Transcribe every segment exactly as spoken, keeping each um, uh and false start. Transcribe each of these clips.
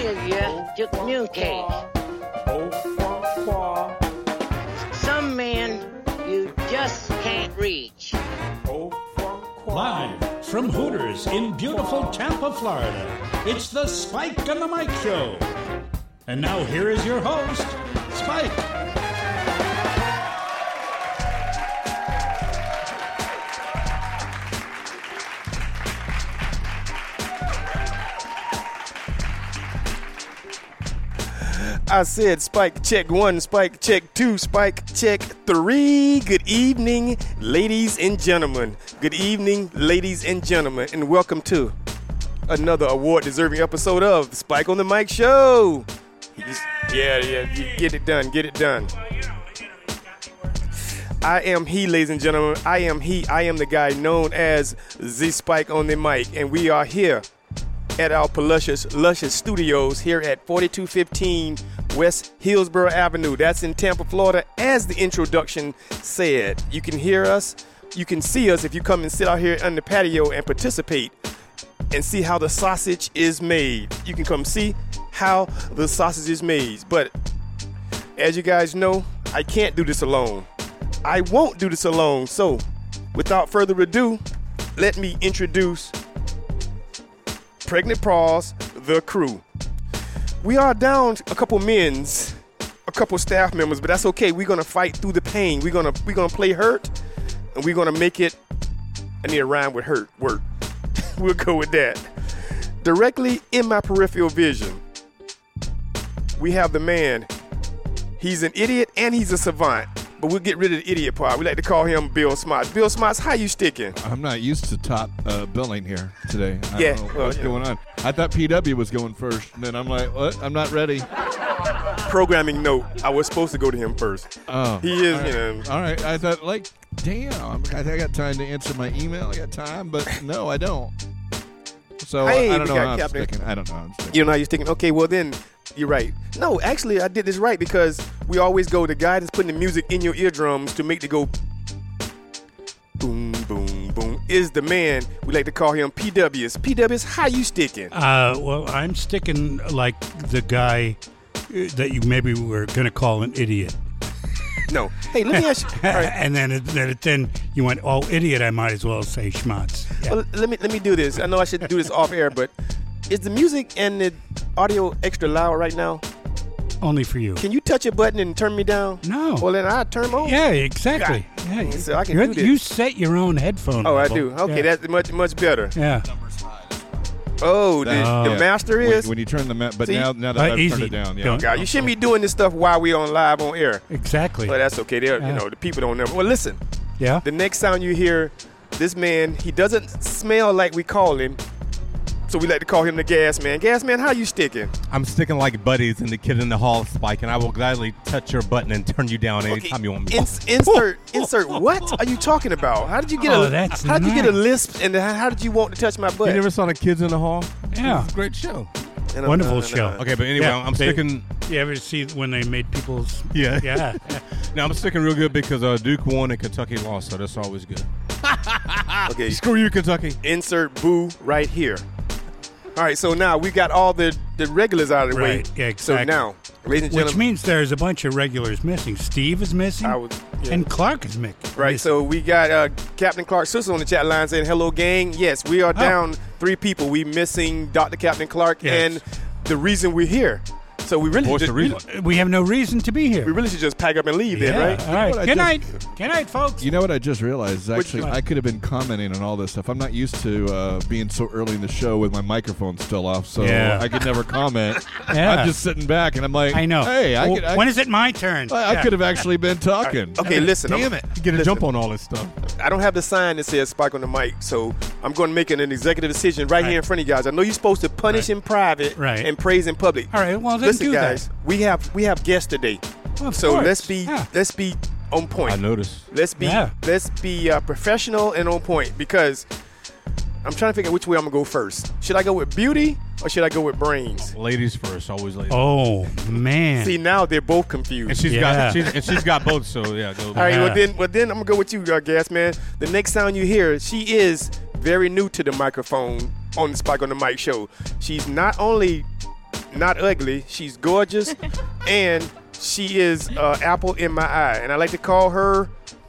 failure to communicate. Some men you just can't reach. Live from Hooters in beautiful Tampa, Florida, it's the Spike on the Mic Show. And now here is your host, Spike. I said Spike check one, Spike check two, Spike check three. Good evening, ladies and gentlemen. Good evening, ladies and gentlemen, and welcome to another award-deserving episode of the Spike on the Mic Show. Just, yeah, yeah, get it done, get it done. I am he, ladies and gentlemen. I am he. I am the guy known as the Spike on the Mic, and we are here at our luscious, luscious studios here at forty-two fifteen West Hillsborough Avenue. That's in Tampa, Florida. As the introduction said, you can hear us, you can see us if you come and sit out here on the patio and participate and see how the sausage is made. You can come see how the sausage is made. But as you guys know, I can't do this alone. I won't do this alone. So without further ado, let me introduce Pregnant Paws, the crew. We are down a couple men's, a couple staff members, but that's okay. We're gonna fight through the pain. We're gonna we're gonna play hurt, and we're gonna make it. I need a rhyme with hurt. Work. We'll go with that. Directly in my peripheral vision, we have the man. He's an idiot and he's a savant. But we'll get rid of the idiot part. We like to call him Bill Smarts. Bill Smarts, how you sticking? I'm not used to top uh, billing here today. I yeah. don't know well, what's yeah. going on? I thought P W was going first. And then I'm like, what? I'm not ready. Programming note. I was supposed to go to him first. Oh. He is, all right. you know. All right. I thought, like, damn. I got time to answer my email. I got time. But no, I don't. So hey, I don't we know got how Captain. I'm sticking. I don't know how I'm sticking. You don't know how you're sticking? Okay, well then, you're right. No, actually, I did this right because we always go, the guy that's putting the music in your eardrums to make it go boom, boom, boom, is the man. We like to call him P Ws. P Ws, how you sticking? Uh, well, I'm sticking like the guy uh, that you maybe were going to call an idiot. No. Hey, let me ask you. All right. And then, it, then, it, then you went, oh, idiot, I might as well say schmatz. Yeah. Well, let me let me do this. I know I should do this off air, but is the music and the audio extra loud right now? Only for you. Can you touch a button and turn me down? No. Well, then I turn on. Yeah, exactly. Yeah, you, So I can you're- do this. you set your own headphone Oh, I level. do. Okay, Yeah. that's much much better. Yeah. Oh, the, Oh. the Yeah. master When, is. when you turn the ma- but See? now now that Uh, I've easy. turned it down, yeah. Don't- God, you shouldn't be doing this stuff while we on live on air. Exactly. But that's okay. They're, Yeah. You know, the people don't know. Well, listen. Yeah. The next sound you hear, this man, he doesn't smell like we call him, so we like to call him the Gas Man. Gas Man, how you sticking? I'm sticking like buddies and the kid in the hall, Spike, and I will gladly touch your button and turn you down anytime you want me. Ins- insert, insert. What are you talking about? How did you get Oh, a? that's how did you get a nice. lisp? And how how did you want to touch my butt? You never saw the kids in the hall? Yeah. It's a great show. And I'm- Wonderful no, no, show. no. Okay, but anyway, Yeah, I'm they- sticking. You ever see when they made people's... Yeah. Yeah. Now I'm sticking real good because uh, Duke won and Kentucky lost, so that's always good. Okay, Screw you, Kentucky. insert boo right here. All right, so now we got all the, the regulars out of the way. Right, yeah, So exactly. now, ladies and Which gentlemen, means there's a bunch of regulars missing. Steve is missing. I was, yeah. And Clark is missing. Right, so we got uh, Captain Clark Sister on the chat line saying, hello, gang. Yes, we are Oh. down three people. We missing Doctor Captain Clark Yes. and the reason we're here. So we really, What's just, the reason? We have no reason to be here. we really should just pack up and leave yeah. then, right? All right. what I Good just- night. Good night, folks. You know what I just realized? Which Actually, one? I could have been commenting on all this stuff. I'm not used to uh, being so early in the show with my microphone still off, so Yeah. I could never comment. Yeah. I'm just sitting back, and I'm like, I know. Hey, I Well, could. I, when is it my turn? I, I Yeah. could have actually been talking. Okay, listen. Damn I'm- it! You get a listen. jump on all this stuff. I don't have the sign that says Spike on the mic, so I'm going to make an executive decision right, Right. here in front of you guys. I know you're supposed to punish Right. in private Right. and praise in public. All right, well, then listen, do that. guys, we have we have guests today, Well, of so course. let's be Yeah. let's be on point. I noticed. Let's be Yeah. let's be uh, professional and on point because I'm trying to figure out which way I'm gonna go first. Should I go with beauty or should I go with brains? Ladies first, always ladies. Oh, man. See, now they're both confused. And she's Yeah. got she's, and she's got both. So yeah, go. All right, Yeah. well then, well then I'm gonna go with you, uh, Gas Man. The next sound you hear, she is very new to the microphone on the Spike on the Mic show. She's not only not ugly. She's gorgeous, and she is uh, apple in my eye. And I like to call her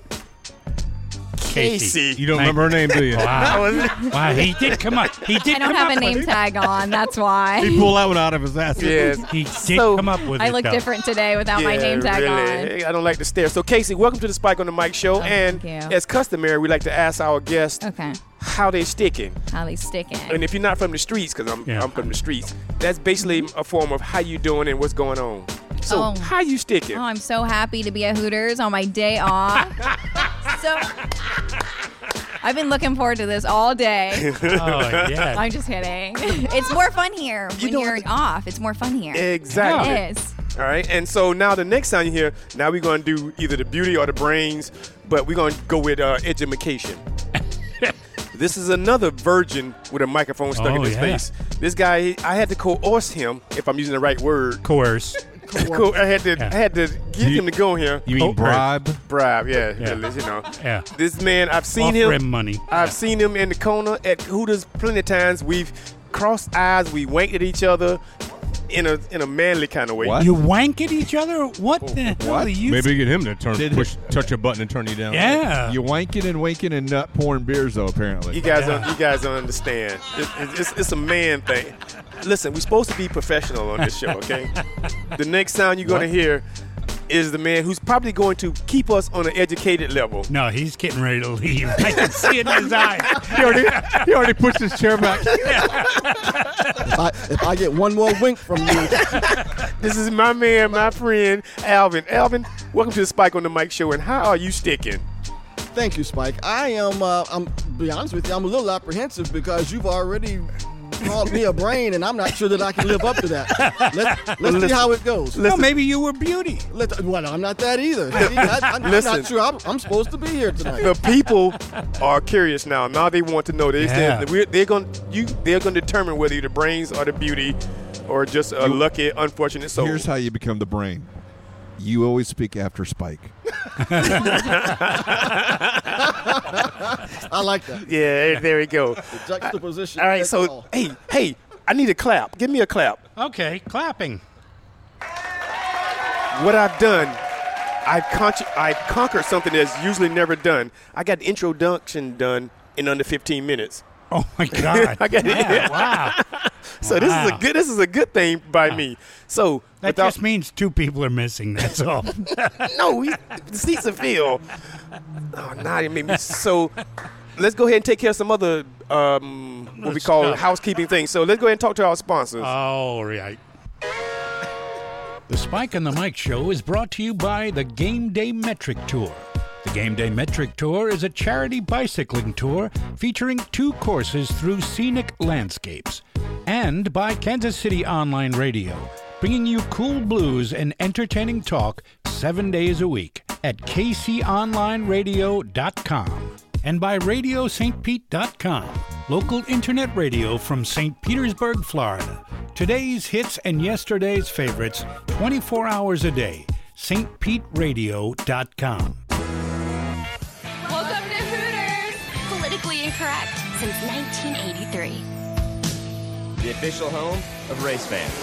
Casey. You don't remember her name, do you? Wow. Wow, he did come up. He did I don't come have up a name with tag on. That's why. He pulled that one out of his ass. Yes. it. He did So- come up with I it, look though. different today without my Yeah, name tag really. I don't like to stare. So, Casey, welcome to the Spike on the Mic show. Oh, and thank you. as customary, we like to ask our guests on. Okay. how they sticking. How they sticking? And if you're not from the streets, because I'm, Yeah. I'm from the streets, that's basically a form of how you doing and what's going on. So, Oh. how you sticking? Oh, I'm so happy to be at Hooters on my day off. so I've been looking forward to this all day. Oh, yeah. I'm just kidding. It's more fun here when don't you're have off. It's more fun here. Exactly. It is. All right. And so now the next time you hear, now we're going to do either the beauty or the brains, but we're going to go with uh, education. This is another virgin with a microphone stuck Oh, in his yeah. face. This guy, I had to coerce him, if I'm using the right word. Coerce. Co- I had to, Yeah. I had to get You- him to go here. You mean Oh, bribe? Bribe, yeah, Yeah. really, you know. Yeah. This man, I've seen Offer him. him money. I've seen him in the corner at Hooters plenty of times. We've crossed eyes, we winked at each other in a in a manly kind of way. What? You wank at each other? What the hell What? are you? Maybe get him to turn, Did- push, touch a button and turn you down. Yeah. You wanking and winking and nut pouring beers, though, apparently. You guys, Yeah. don't, you guys don't understand. It, it, it's, it's a man thing. Listen, we're supposed to be professional on this show, okay? The next sound you're going to What? hear is the man who's probably going to keep us on an educated level. No, he's getting ready to leave. I can see it in his eyes. He already, he already pushed his chair back. If I, if I get one more wink from you, This is my man, my friend, Alvin. Alvin, welcome to the Spike on the Mic show, and how are you sticking? thank you, Spike. I am. Uh, I'm. Be honest with you, I'm a little apprehensive because you've already called me a brain, and I'm not sure that I can live up to that. Let's, let's see how it goes. Well, maybe you were beauty. Let, well, I'm not that either. See, I, I'm, I'm Listen. not sure I'm, I'm supposed to be here tonight. The people are curious now. Now they want to know. They Yeah. said we're, they're going you. They're going to determine whether you're the brains or the beauty, or just a lucky, unfortunate soul. Here's how you become the brain. You always speak after Spike. I like that. Yeah, there we go. Juxtaposition. All right, that's so all. hey, hey, I need a clap. Give me a clap. Okay, clapping. What I've done, I've con- I've conquered something that's usually never done. I got the introduction done in under fifteen minutes. Oh my God! I got it. Yeah, wow. So this is a Wow. good. This is a good thing by me. So That without- just means two people are missing. That's all. no, we, the seats are filled. Oh, now it made me so. Let's go ahead and take care of some other um, what we call Stuff. housekeeping things. So let's go ahead and talk to our sponsors. All right. The Spike and the Mike Show is brought to you by the Game Day Metric Tour. The Game Day Metric Tour is a charity bicycling tour featuring two courses through scenic landscapes. And by Kansas City Online Radio, bringing you cool blues and entertaining talk seven days a week at k c online radio dot com. And by radio st pete dot com, local internet radio from Saint Petersburg, Florida. Today's hits and yesterday's favorites, twenty-four hours a day. st pete radio dot com. Welcome to Hooters! Politically incorrect since nineteen eighty-three. The official home of race fans.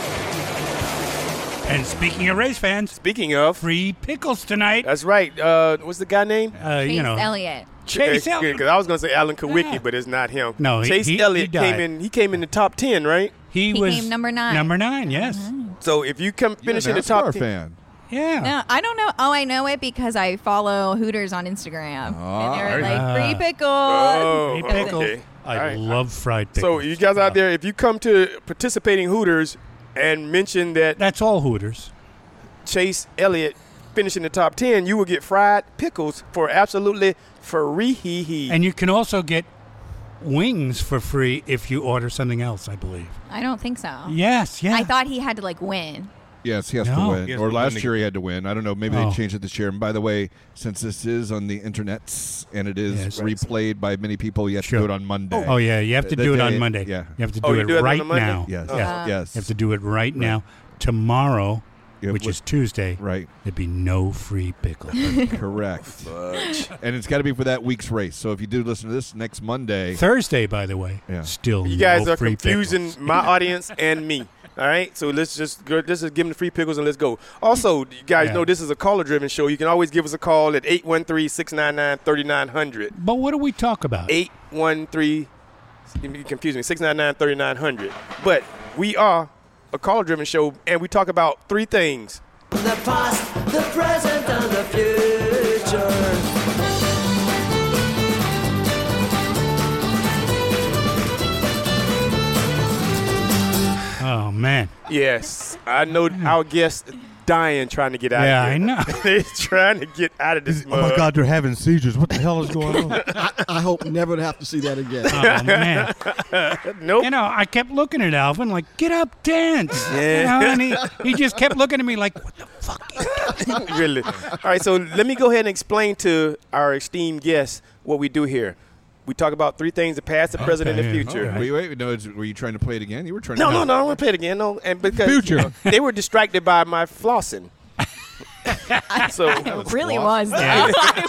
And speaking of race fans, Speaking of, free pickles tonight. that's right. Uh, what's the guy name? Uh, you Chase know, Elliott. Chase Elliott. Because I was going to say Alan Kawicki, Yeah. but it's not him. No, he- Chase he- he Elliott died. came in. He came in the top ten, right? He, He was came number nine. Number nine, yes. So if you come You're a finish in the top NASCAR ten, fan. Yeah. No, I don't know. Oh, I know it because I follow Hooters on Instagram. Ah. and they're like, Ah. free pickles. Oh, Free That's pickles. okay. I All right. love fried pickles. So you guys out there, if you come to participating Hooters and mention that That's all Hooters. Chase Elliott finished in the top ten, you will get fried pickles for absolutely free. And you can also get wings for free if you order something else, I believe. I don't think so. Yes, yeah. I thought he had to like win. Yes, he has No. to He win. has Or to last win year he had to win. I don't know. Maybe Oh. they changed it this year. And by the way, since this is on the internet and it is Yes. replayed by many people, you have Sure. to do it on Monday. Oh, yeah. You have to The do it on day- Monday. yeah. You have to do Oh, you it do it on right a Monday? now. Yes. Oh. Yeah. Yes. You have to do it right now. Tomorrow, Yeah, which what- is Tuesday, Right. there'd be no free pickles. Correct. And it's got to be for that week's race. So if you do listen to this next Monday, Thursday, by the way, Yeah. still You guys no are free confusing pickles. my audience and me. All right, so let's just go, let's just give them the free pickles and let's go. Also, you guys Yeah. know this is a caller-driven show. You can always give us a call at eight one three, six nine nine, three nine zero zero. But what do we talk about? eight one three, you confuse me, six nine nine, three nine zero zero. But we are a caller-driven show, and we talk about three things. The past, the present, and the future. Oh, man. Yes, I know our guest dying trying to get out Yeah, of here. I know. They're trying to get out of this Oh, my mud. God, they're having seizures. What the hell is going on? I, I hope never to have to see that again. Oh, man. Nope. You know, I kept looking at Alvin like, get up, dance. Yeah. You know, and he, he just kept looking at me like, what the fuck is that? Really. All right, so let me go ahead and explain to our esteemed guests what we do here. We talk about three things: the past, the present, and the Okay, future. all right. Wait, wait, no. it's- Were you trying to play it again? You were trying. No, to no, no, I don't want to play it again. No, and because Future. you know, they were distracted by my flossing. So It really was. Yeah.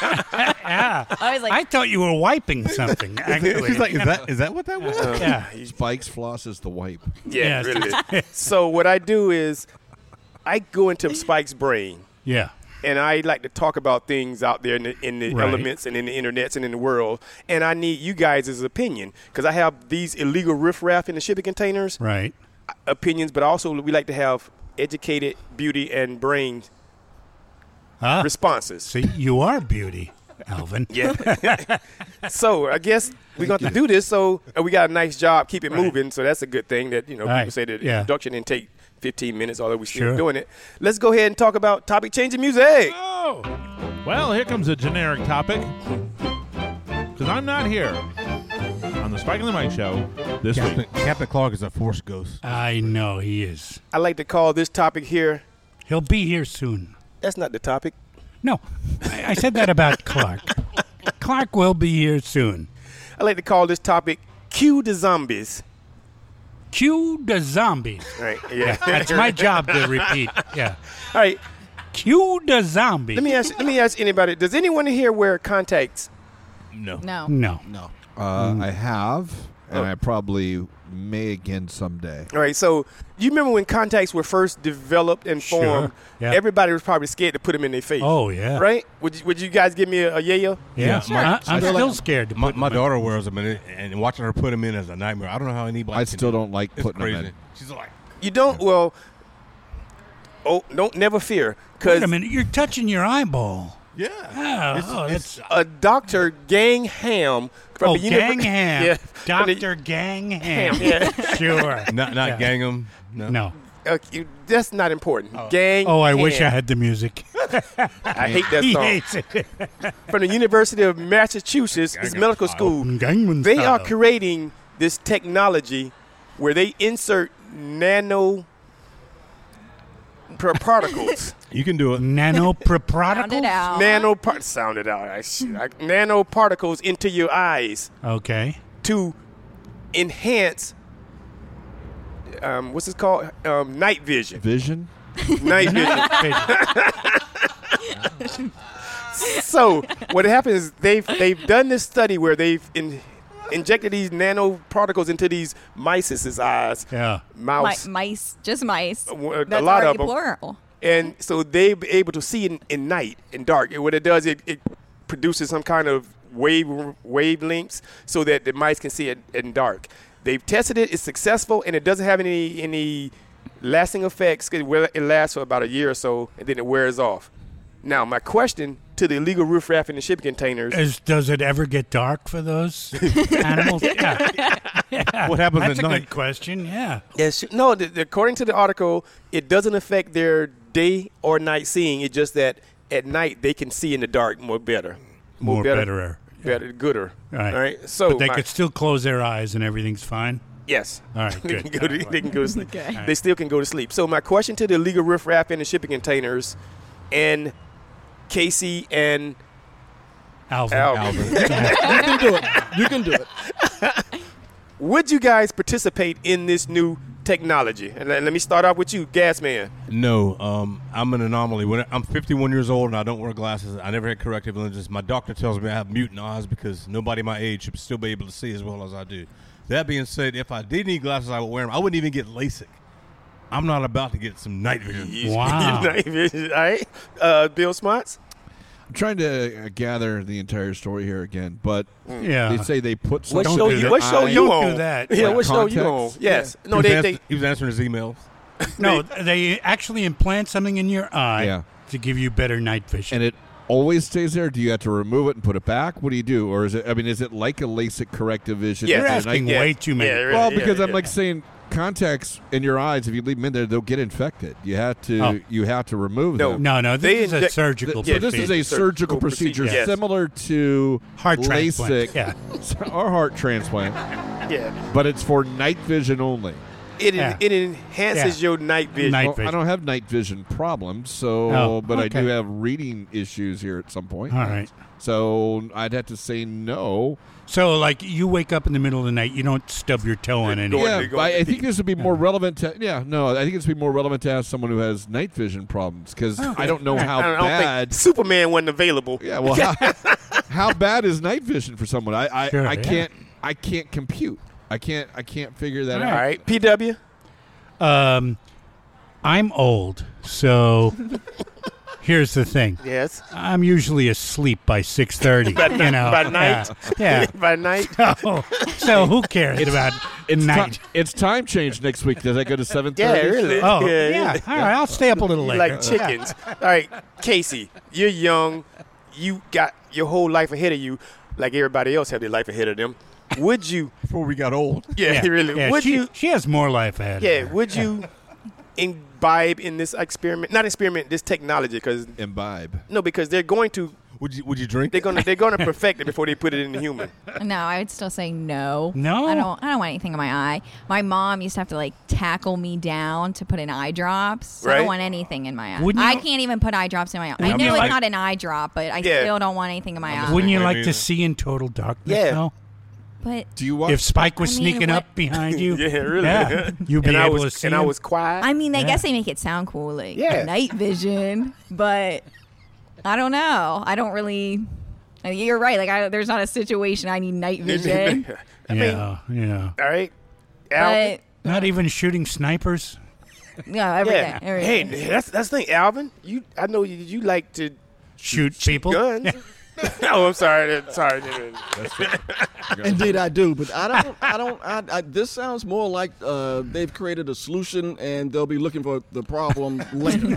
I was like, I thought you were wiping something, actually. She's like, is that is that what that was? yeah. Spike's floss is the wipe. yeah, Yes. really. So what I do is I go into Spike's brain. Yeah. And I like to talk about things out there in the, in the Right. elements and in the internets and in the world. And I need you guys' opinion because I have these illegal riffraff in the shipping containers Right. opinions, but also we like to have educated beauty and brain Huh? responses. See, you are beauty, Alvin. Yeah. So I guess we're going to do this. So uh, we got a nice job, keep it Right. moving. So that's a good thing that, you know, Right. people say that Yeah. introduction didn't take fifteen minutes, although we're still Sure. doing it. Let's go ahead and talk about topic changing music. Oh, well, here comes a generic topic. Because I'm not here on the Spike and the Mike show this Yeah. week. Captain, Captain Clark is a force ghost. I know he is. I like to call this topic here. He'll be here soon. That's not the topic. No, I, I said that about Clark. Clark will be here soon. I like to call this topic Cue the Zombies. Cue the zombies. Right. Yeah. That's my job to repeat. Yeah. All right. Cue the zombies. Let me ask. Let me ask anybody. Does anyone here wear contacts? No. no. No. No. Uh, I have, and Oh. I probably may again someday. All right. So you remember when contacts were first developed and Sure, formed? yeah. Everybody was probably scared to put them in their face. Oh, yeah. Right? Would you, Would you guys give me a, a yeah? Yeah, Sure. I, I'm Still still like- scared to My, put my them in. daughter wears them, and, and watching her put them in is a nightmare. I don't know how anybody. I can still do it. don't like It's putting them crazy. in. She's like, You don't. Well. Oh, don't never fear, Wait because a minute, you're touching your eyeball. yeah. Oh, It's- oh, it's- that's a Doctor Gang Ham from oh, the univer- Gangham. Yeah. from the- Doctor Gangham. Yeah. Sure. Not not Yeah. gang them. No. No. Uh, you- that's not important. Gang. Oh, I wish I Ham. had the music. I hate that He song. hates it. From the University of Massachusetts, this medical school. Gangman They are style. creating this technology where they insert nano par- particles. You can do it. Nano Found it particles. out. nano part sounded out. I, sh- I, nano particles into your eyes Okay. to enhance. Um, what's it called? Um, night vision. Vision? Night vision. So what happens is they've they've done this study where they've in, injected these nanoparticles into these mice's eyes. Yeah. Mi- Mouse. mice, just mice. a That's lot already of 'em. plural. And so they're able to see in, in night, in dark. And what it does, it, it produces some kind of wave wavelengths so that the mice can see it in dark. They've tested it; it's successful, and it doesn't have any any lasting effects. It will- it lasts for about a year or so, and then it wears off. Now, my question to the illegal riffraff in the shipping containers: Is, does it ever get dark for those animals? Yeah. Yeah. What happens That's at a night? good question. Yeah. Yes, no. The, the- according to the article, it doesn't affect their day or night seeing. It's just that at night they can see in the dark more better, More better. better, gooder. All right. All right. So But they my- could still close their eyes and everything's fine. yes. All right, they, good. can go to, they can go to sleep. Okay. They still can go to sleep. So my question to the illegal riffraff in the shipping containers, and Casey and Alvin. Alvin, You can do it. You can do it. would you guys participate in this new technology? And let, let me start off with you, Gas Man. No, um, I'm an anomaly. When I'm fifty-one years old and I don't wear glasses, I never had corrective lenses. My doctor tells me I have mutant eyes because nobody my age should still be able to see as well as I do. That being said, if I did need glasses, I would wear them. I wouldn't even get LASIK. I'm not about to get some night vision. Wow. Night vision. All right. Uh, Bill Smarts? I'm trying to uh, gather the entire story here again, but Yeah. they say they put What something show in you, your what show eye. you Don't on? do that. Yeah, Like what show you on? context? Yes. he, No, was they, ans- they he was answering his emails. No, they actually implant something in your eye Yeah. to give you better night vision. And it always stays there? Do you have to remove it and put it back? What do you do? Or is it, I mean, is it like a LASIK corrective vision? Yeah. You're at asking night? way too many. Yeah, really, Well, yeah, because I'm yeah. like saying contacts in your eyes, if you leave them in there, they'll get infected. You have to Oh. you have to remove No. them. No, no, this They is a inject- surgical Yeah, So this is a procedure. surgical Surgical procedure, procedure, yes. similar to Heart transplant, LASIK yeah. or heart transplant, yeah. but it's for night vision only. It, Yeah. it enhances Yeah. your night vision. Night Well, I vision. don't have night vision problems, so Oh, but I do okay. have reading issues here at some point. All right. So I'd have to say no. So, like, you wake up in the middle of the night, you don't stub your toe on anything. Going- Yeah, going- I, I think this would be more relevant to. Yeah, no, I think this would be more relevant to ask someone who has night vision problems because I don't know how I don't, I don't bad. think Superman wasn't available. Yeah, well, how, how bad is night vision for someone? I I, Sure, I yeah. can't I can't compute. I can't I can't figure that All out. right. P W? Um, I'm old, so here's the thing. Yes. I'm usually asleep by six thirty. By, you night, know, by night? Yeah. By night? yeah. So, so who cares about It's night? ti- it's time change next week. Does that go to seven Yeah, thirty? really. Oh, yeah, yeah. really. All right, I'll stay up a little You later. like chickens. All right, Casey, you're young. You got your whole life ahead of you, like everybody else have their life ahead of them. Would you? Before we got old. Yeah, Yeah, really. yeah, would she, you? she has more life ahead. Yeah. of her. Would you imbibe in this experiment? Not experiment. This technology, because Imbibe. no, because they're going to. Would you Would you drink? They're gonna. They're gonna perfect it before they put it in the human. No, I would still say no. No? I don't. I don't want anything in my eye. My mom used to have to like tackle me down to put in eye drops. So I Right. don't want anything in my eye. Wouldn't I you- can't even put eye drops in my eye. I Wouldn't know you it's like- not an eye drop, but I Yeah. still don't want anything in my eye. Wouldn't you Yeah, like me to either. see in total darkness? Yeah. though? But Do you watch? If Spike was I mean, sneaking what- up behind you, Yeah, really. yeah, you'd be and I able was, to see And I him. was quiet. I mean, I Yeah. guess they make it sound cool, like Yeah. night vision. But I don't know. I don't really. I mean, you're right. Like, I, there's not a situation I need night vision. I mean, yeah, yeah. all right. Alvin. but Not even shooting snipers. no, every Yeah. day, every Hey, day. that's that's the thing, Alvin. You, I know you, you like to Shoot people. guns. oh, I'm sorry. Sorry. Indeed, I do, but I don't. I don't. I, I, this sounds more like uh, they've created a solution and they'll be looking for the problem later.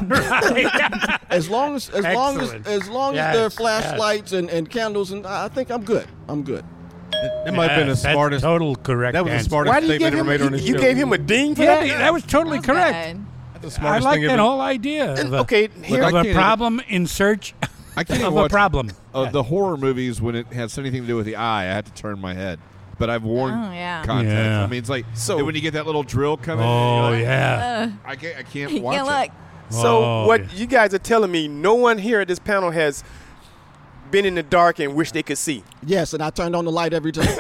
As long as, as long as, Excellent. as long Yes, as there are flashlights and, and candles, and I I think I'm good. I'm good. That might have been the Yes, that's smartest. total correct. That was the answer. smartest Why did you statement give ever him? made on You, this you show. gave him a ding for Yeah, that. that was totally Not correct. bad. That's the I smartest like thing that ever. whole idea of a, Okay, here. I of a can't- problem in search I can't of even a watch problem. uh, the horror movies when it has anything to do with the eye. I have to turn my head. But I've worn Oh, yeah. contacts. Yeah. I mean, it's like So- when you get that little drill coming. Oh in, you're like, yeah. Uh, I can't. I can't you watch can't it. look. So Oh, what yeah. you guys are telling me? No one here at this panel has been in the dark and wish they could see. Yes, and I turned on the light every time.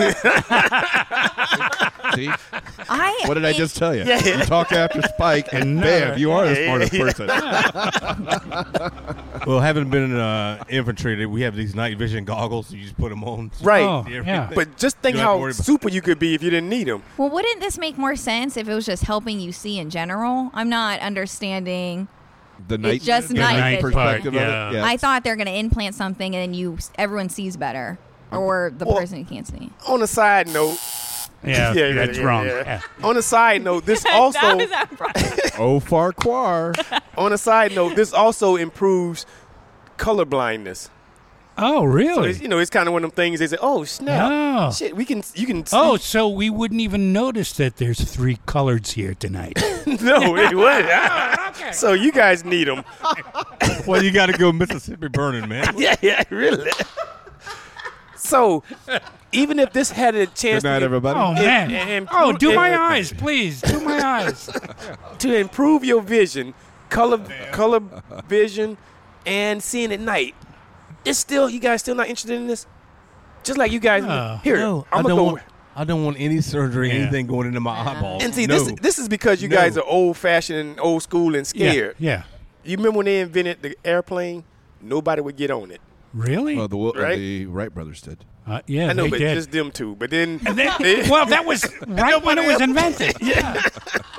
See? I. What did I just tell you? Yeah. You talk after Spike, and No. bam, you are the Yeah, smartest yeah. person. Well, having been in uh, infantry, we have these night vision goggles. You just put them on. Right. Oh, yeah. But just think You don't have to how worry about- super you could be if you didn't need them. Well, wouldn't this make more sense if it was just helping you see in general? I'm not understanding. The night, just the night vision. perspective Part, of yeah. it. Yeah. I thought they're going to implant something and then you everyone sees better, or the Well- person who can't see. On a side note, Yeah, yeah, that's yeah, wrong. yeah. Yeah. On a side note, this also How is that wrong? Oh, Farquhar. on a side note, this also improves color blindness. Oh, So really? it's, you know, it's kind of one of them things. They say, "Oh snap, Oh. shit, we can, you can." See. Oh, so we wouldn't even notice that there's three colors here tonight. no, it wasn't. Ah. So you guys need them. Well, you got to go Mississippi burning, man. yeah, yeah, really. So even if this had a chance Good night, to, everybody. Oh man! and- and oh, do prove- my and- eyes, please. Do my eyes. to improve your vision, color, color vision, and seeing at night, it's still you guys still not interested in this? Just like you guys No. here, No, I I'm gonna don't go. want. I don't want any surgery, Yeah. anything going into my eyeball. And see, no. this this is because you No. guys are old fashioned and old school and Yeah, scared. yeah. You remember when they invented the airplane? Nobody would get on it. Really? Well, the, Wil- Right? the Wright brothers did. Uh, yeah, I know, they but did. just them two. But then, And then- well, that was right when it was invented. yeah.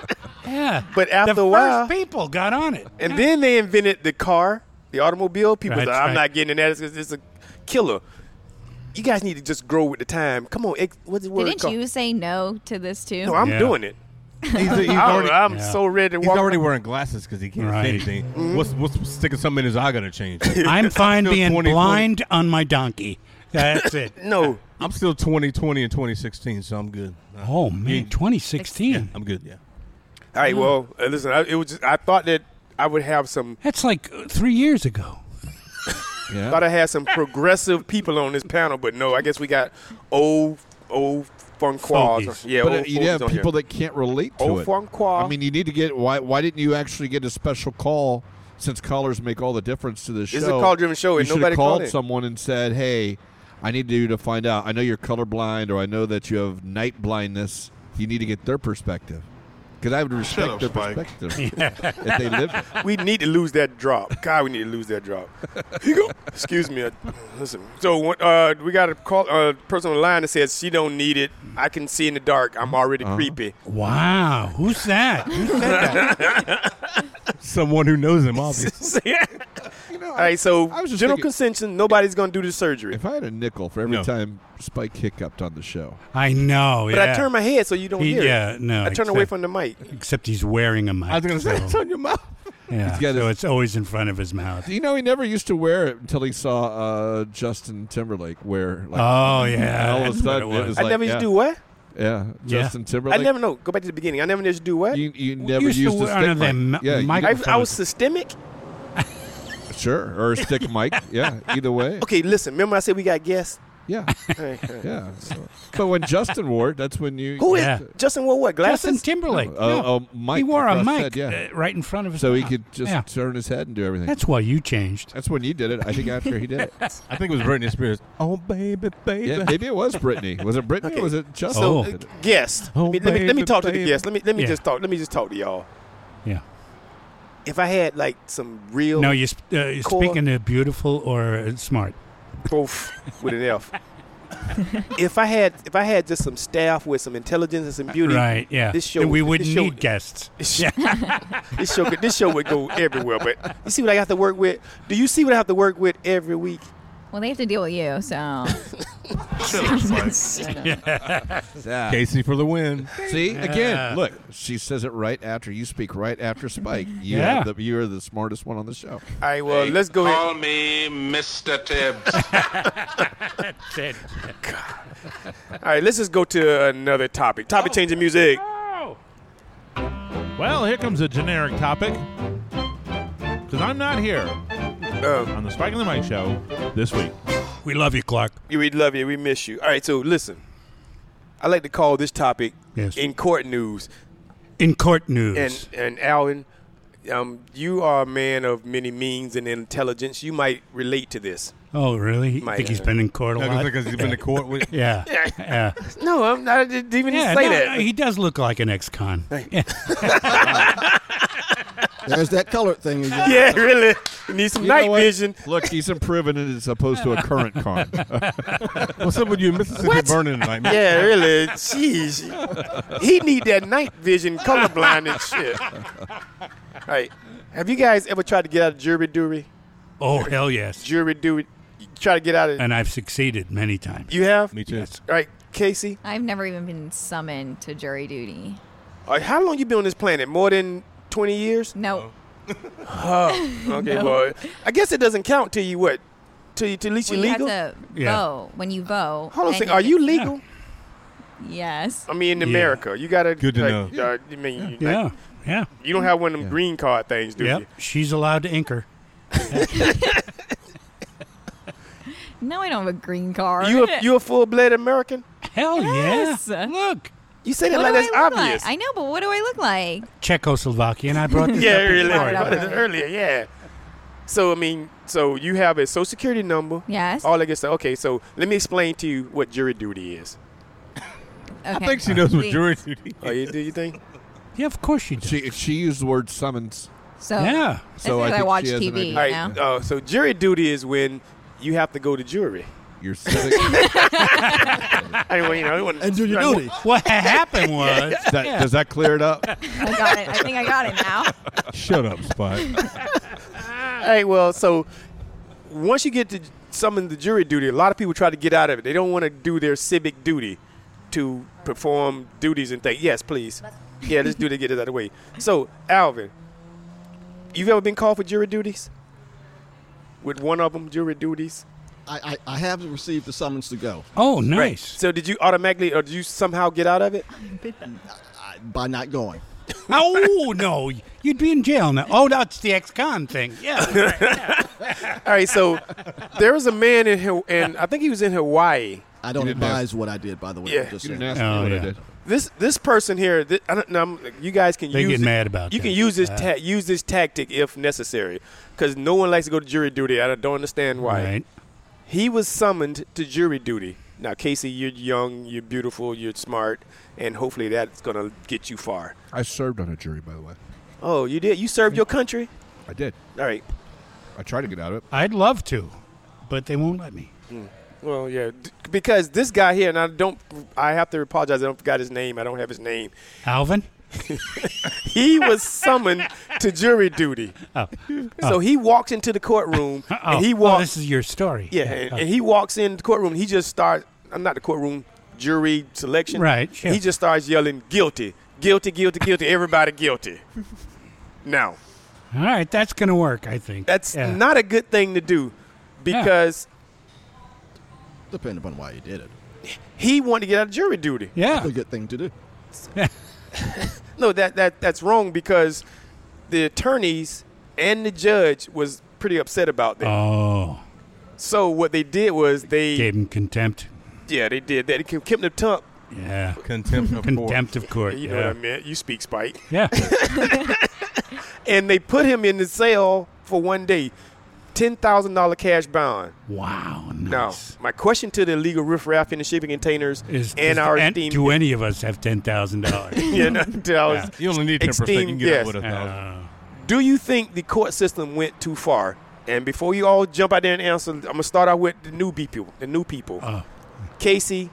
Yeah. But after the a while, first people got on it. and then they invented the car, the automobile. People Right, said, I'm right. not getting in that. It's, it's a killer. You guys need to just grow with the time. Come on. Ex- what's the word Didn't called? you say no to this too? No, I'm Yeah. doing it. He's, he's I'm, already, I'm Yeah. so ready to he's walk. already wearing glasses because he can't Right. see anything. What's, what's sticking something in his eye going to change? I'm fine Still being twenty, blind on my donkey. That's it. No. I'm still twenty twenty and twenty sixteen, so I'm good. Uh, Oh, man, yeah, twenty sixteen. I'm good, yeah. All right, well, uh, listen, I, it was just, I thought that I would have some, That's like uh, three years ago. Yeah. thought I had some progressive people on this panel, but no, I guess we got old, old funquas. Fogies. Yeah, but old uh, you fogies have on people here. that can't relate to Old it. funqua. I mean, you need to get why? Why didn't you actually get a special call? Since callers make all the difference to the show, It's a call-driven show, You and should have nobody called called in. someone and said, "Hey, I need you to find out. I know you're colorblind, or I know that you have night blindness. You need to get their perspective." Because I would respect up, their Spike. perspective if they live it. We need to lose that drop. God, we need to lose that drop. Here you go. Excuse me. I- Listen. So uh, we got a call uh, person on the line that says she don't need it. I can see in the dark. I'm already Uh-huh. creepy. Wow. Who's that? Who said that? Someone who knows him, obviously. You know, All right. So I was just general thinking- consensus: nobody's going to do the surgery. If I had a nickel for every No. time Spike hiccuped on the show, I know. But yeah. I turn my head so you don't He- hear yeah, it. no, I turn away except- from the mic. Except he's wearing a mic. I was going to say, so- it's on your mouth. Yeah, He's got so his- it's always in front of his mouth. you know, he never used to wear it until he saw uh, Justin Timberlake wear. Like, Oh, yeah. and all of a that's what sudden, it it was. was I like, never used yeah, to do what? Yeah, Yeah. Justin I Timberlake. never know. Go back to the beginning. I never used to do what? You, you You never used to used a wear stick one of them mic. Yeah, you- mic- I, I microphones. was systemic. sure, or a stick mic. Yeah, either way. Okay, listen. Remember I said we got guests? Yeah, All right, all right. yeah. So. But when Justin wore it, that's when you. Who is Yeah. Justin? Wore what? Glasses? Justin Timberlake. Oh, No. oh, mic he wore a across mic head, yeah. uh, right in front of his So he mouth. could just Yeah. turn his head and do everything. That's why you changed. That's when you did it. I think after he did it. I think it was Britney Spears. Oh, baby, baby. Yeah, maybe it was Britney. Was it Britney Okay. or was it Justin? So, Oh. uh, guest. Oh, let, me, let, me, let me baby, talk to the baby. guest. Let me let me Yeah. just talk. Let me just talk to y'all. Yeah. If I had like some real No, you're, sp- uh, you're core- speaking of beautiful or uh, smart. both with an F. if I had if I had just some staff with some intelligence and some beauty, Right, yeah. This show Then we this wouldn't show- need guests. This, this show could, this show would go everywhere. But you see what I have to work with? Do you see what I have to work with every week? Well, they have to deal with you, so. Shut up, Spike. Yeah. Casey for the win. See Yeah. again. Look, she says it right after you speak. Right after Spike. You Yeah. have the, you are the smartest one on the show. All right, well, let's go ahead. Call me Mister Tibbs. That's it. All right, let's just go to another topic. Topic changing music. Well, here comes a generic topic. Because I'm not here Um, on the Spike and the Mike show this week. We love you, Clark. we love you. We miss you. All right, so listen. I like to call this topic Yes. in court news. In court news. And and Alvin, um, you are a man of many means and intelligence. You might relate to this. oh, really? You My- think he's been in court a lot? Because he's been to court with. Yeah. yeah. No, I'm not, I didn't even Yeah, say no, that. he does look like an ex-con. Yeah. There's that colored thing again. Yeah, really. You need some You know night what? vision. Look, he's improving it as opposed to a current con. What's up with you in Mississippi burning tonight, man? Yeah, really. Jeez. He need that night vision, colorblind and shit. All right. Have you guys ever tried to get out of jury duty? Oh, hell yes. Jury duty. You try to get out of And I've succeeded many times. You have? Me too. Yes. All right, Casey. I've never even been summoned to jury duty. All right, how long you been on this planet? More than twenty years? No. Oh, okay, well, I guess it doesn't count till you what? Till you till at least Well, you're you legal? have to Yeah. vote when you vote. Hold on a and second. Are you legal? Yes. I mean, in Yeah. America, you gotta. Good to like, know. Uh, I mean, you- Yeah. like, Yeah. you don't have one of them Yeah. green card things, do Yep. you? She's allowed to ink her. No, I don't have a green card. You a, you a full blooded American? Hell Yes. yeah. Look. You say that What like do that's I look obvious. Like? I know, but what do I look like? Czechoslovakian. I brought this yeah, up really. before. Right, right, right. Earlier, yeah. So I mean, so you have a social security number. Yes. All that good stuff. Okay, so let me explain to you what jury duty is. Okay. I think she knows what See, jury duty is. Oh, you do you think? Yeah, of course you do. she she used the word summons. So Yeah. it's So I because I, think watch she has an T V. idea. All You right. know? Uh, so jury duty is when you have to go to jury. your civic. Anyway, you know, it wasn't- And do your duty. What happened was, That- yeah. Does that clear it up? I got it. I think I got it now. Shut up, Spike. All right, well, so once you get to summon the jury duty, a lot of people try to get out of it. They don't want to do their civic duty to perform duties and things. Yes, please. Yeah, let's do to get it out of the way. So, Alvin, you've ever been called for jury duties? With one of them, jury duties? I, I, I have received the summons to go. Oh, nice. Right. So did you automatically, or did you somehow get out of it? I, by not going. Oh, no. You'd be in jail now. Oh, that's the ex-con thing. Yeah. Right, yeah. All right, so there was a man in, Haw- and I think he was in Hawaii. I don't You didn't advise ask- what I did, by the way. Yeah. I'm just You saying. didn't ask Oh, me what yeah. I did. This this person here, th- I don't know. You guys can They use get it- mad about You can that. use this Uh, ta- use this tactic if necessary, because no one likes to go to jury duty. I don't understand why. Right. He was summoned to jury duty. Now, Casey, you're young, you're beautiful, you're smart, and hopefully that's gonna get you far. I served on a jury, by the way. Oh, you did? You served your country? I did. All right. I tried to get out of it. I'd love to, but they won't let me. Well, yeah, d- because this guy here, and I don't, I have to apologize. I don't forgot his name. I don't have his name. Alvin? He was summoned to jury duty. Oh. So he walks into the courtroom, Oh, and he oh, walks. this is your story. Yeah, and, and he walks in the courtroom. He just starts. I'm not the courtroom jury selection. Right, sure. He just starts yelling, "Guilty, guilty, guilty, guilty! Everybody guilty!" Now, All right, that's going to work, I think. that's Yeah. not a good thing to do, because Depending upon why you did it. he wanted to get out of jury duty. Yeah. It's a good thing to do. No, that that that's wrong, because the attorneys and the judge was pretty upset about that. Oh. So what they did was they Gave him contempt. yeah they did that. They kept him tongue. Yeah. Contempt of court. Contempt of court. You know yeah. what I meant. You speak, Spike. Yeah. And they put him in the cell for one day, ten thousand dollar cash bond. Wow. Now, Nice. my question to the illegal riffraff in the shipping containers Is, and is- our and esteemed do any of us have ten thousand dollars? you know, to our Yeah. You only need ten percent. You can esteemed get out guests. with a thousand. Uh, Do you think the court system went too far? And before you all jump out there and answer, I'm gonna start out with the new people. The new people. uh, Casey,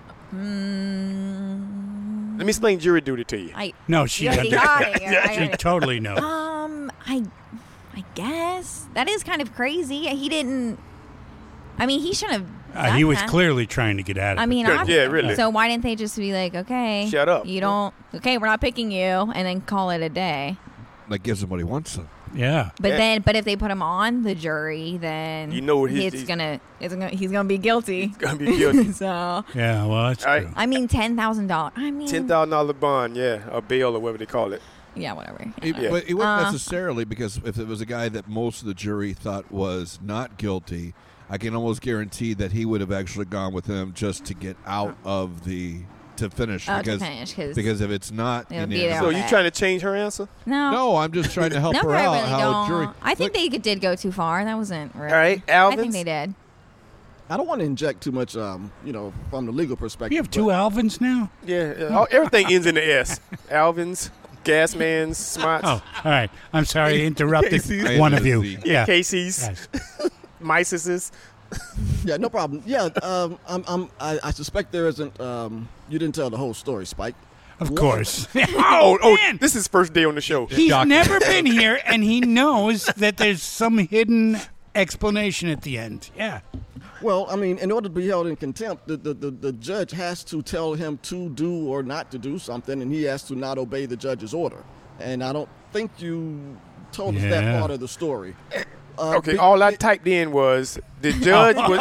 Mm, let me explain jury duty to you. I no, she you already got it. You already She got it. totally knows. Um, I, I guess that is kind of crazy. He didn't. I mean, he shouldn't have. Uh, done he was that. clearly trying to get out of I it. mean, Yeah, I'm, yeah, really. So why didn't they just be like, okay, Shut up. You don't. Okay, we're not picking you, and then call it a day. That gives him what he wants. To. Yeah. But Yeah. then, but if they put him on the jury, then You know he's- it's he's- gonna, it's gonna, he's gonna be guilty. Gonna be guilty. So Yeah, well, that's All true. right. I mean, ten thousand dollars. I mean, Ten thousand dollar bond, yeah, or bail or whatever they call it. yeah, whatever. It, Yeah. But it wasn't Uh, necessarily, because if it was a guy that most of the jury thought was not guilty, I can almost guarantee that he would have actually gone with him just to get out of the to finish. Oh, to because finish, 'cause because if it's not, it'll in be the there end- So all you day. trying to change her answer? No, no, I'm just trying to help no, her I out. really how don't. jury. I think Look, they did go too far. That wasn't right. All right, I Alvin's? think they did. I don't want to inject too much, um, you know, from the legal perspective. You have two but Alvins now? Yeah, yeah. All- everything ends in the S. Alvin's, Gasman's, Smots, Oh, all right. I'm sorry I interrupted Casey's. one of you. Yeah. Yeah. Casey's, Yes. Mises's. Yeah, no problem. Yeah, um, I'm, I'm, I, I suspect there isn't. Um, you didn't tell the whole story, Spike. Of course. Oh, oh, man. this is first day on the show. He's Shocking. never been here, and he knows that there's some hidden explanation at the end. Yeah. Well, I mean, in order to be held in contempt, the, the, the, the judge has to tell him to do or not to do something, and he has to not obey the judge's order. And I don't think you told us Yeah. that part of the story. Uh, Okay, be- all I typed in was the judge was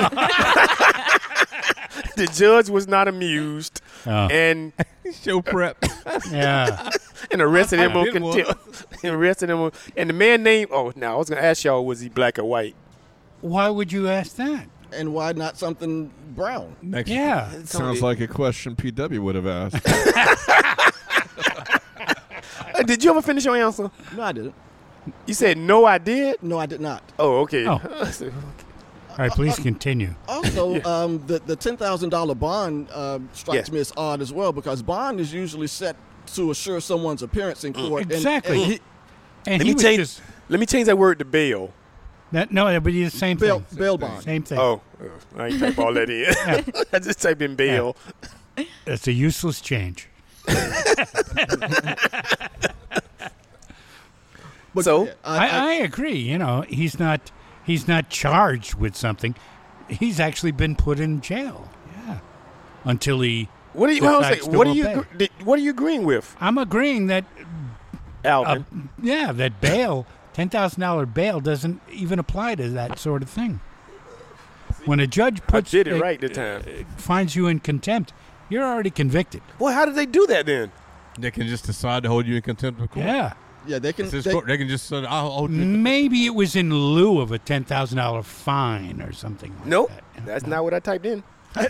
the judge was not amused, Oh. and Show prep. Yeah. and arrested him I on did one. contempt. And arrested him on, and the man name. Oh, now I was gonna ask y'all, was he black or white? Why would you ask that? and why not something brown? Next Yeah. Sounds like a question P W would have asked. Uh, Did you ever finish your answer? No, I didn't. You said no, I did. No, I did not. Oh, okay. Oh. All right, please continue. Also, um, the the ten thousand dollar bond uh, strikes Yes. me as odd as well, because bond is usually set to assure someone's appearance in court. and- Exactly. And, he, And Let he me was change. just Let me change that word to bail. That, no, but it's the same Bail, thing. bail bond. Same thing. Oh, I ain't type all that in. I just type in bail. It's a useless change. But So I, I agree. You know, he's not he's not charged with something. He's actually been put in jail. Yeah, until he. what are you? Well, I was decides like, to what are you? obey. agr- did- What are you agreeing with, I'm agreeing that. Uh, Alvin? yeah, that bail, ten thousand dollar bail, doesn't even apply to that sort of thing. When a judge I puts did it a- right this time. finds you in contempt, you're already convicted. Well, how did they do that then? They can just decide to hold you in contempt of court. Yeah. yeah, they can. It's his They, court. They can just say, I'll hold you. Maybe it was in lieu of a ten thousand dollar fine or something. Like Nope, that. that's not what I typed in.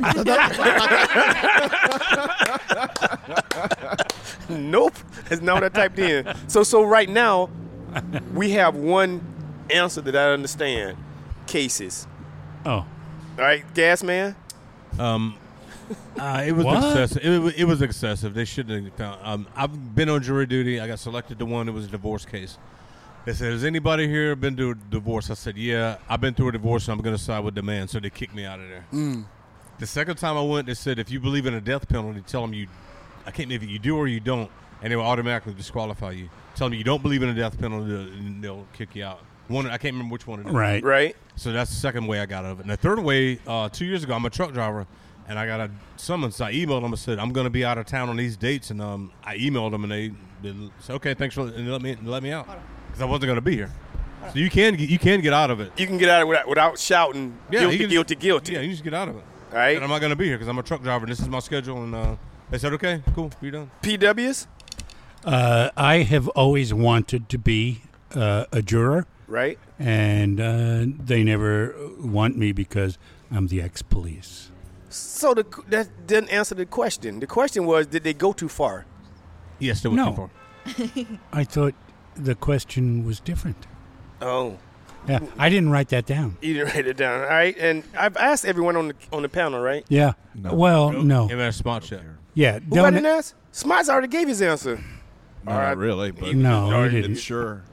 Nope, that's not what I typed in. So, so right now, we have one answer that I understand: cases. Oh, All right, gas man. Um, uh, it was What? excessive. It, wa- it was excessive. They shouldn't have found. Um, I've been on jury duty. I got selected to one. It was a divorce case. They said, "Has anybody here been through a divorce?" I said, "Yeah, I've been through a divorce. And I'm going to side with the man." So they kicked me out of there. Mm. The second time I went, they said, "If you believe in a death penalty, tell them you. I can't remember if you do or you don't, and they will automatically disqualify you. Tell them you don't believe in a death penalty, and they'll kick you out." One, I can't remember which one it is. right. Right. So that's the second way I got out of it. And the third way, uh, two years ago, I'm a truck driver, and I got a summons. I emailed them and said, I'm going to be out of town on these dates. And um, I emailed them, and they, they said, okay, thanks for and let me let me out. Because I wasn't going to be here. So you can get, you can get out of it. You can get out of it without, without shouting Yeah, guilty, you can- guilty, guilty. Yeah, you just get out of it. All right. And I'm not going to be here because I'm a truck driver, and this is my schedule. And uh, they said, okay, cool, you're done. P Ws. Uh, I have always wanted to be uh, a juror, Right. and uh, they never want me because I'm the ex-police. So the, that didn't answer the question. The question was, did they go too far? Yes, they went No. too far. I thought the question was different. Oh, Yeah, I didn't write that down. you didn't write it down. All right. And I've asked everyone on the on the panel, right? Yeah. No. Well, no. Give me a spot check. Yeah. Who I Don't, didn't ask? Smarts already gave his answer. Not All right. really, but No, I he didn't. didn't. Sure.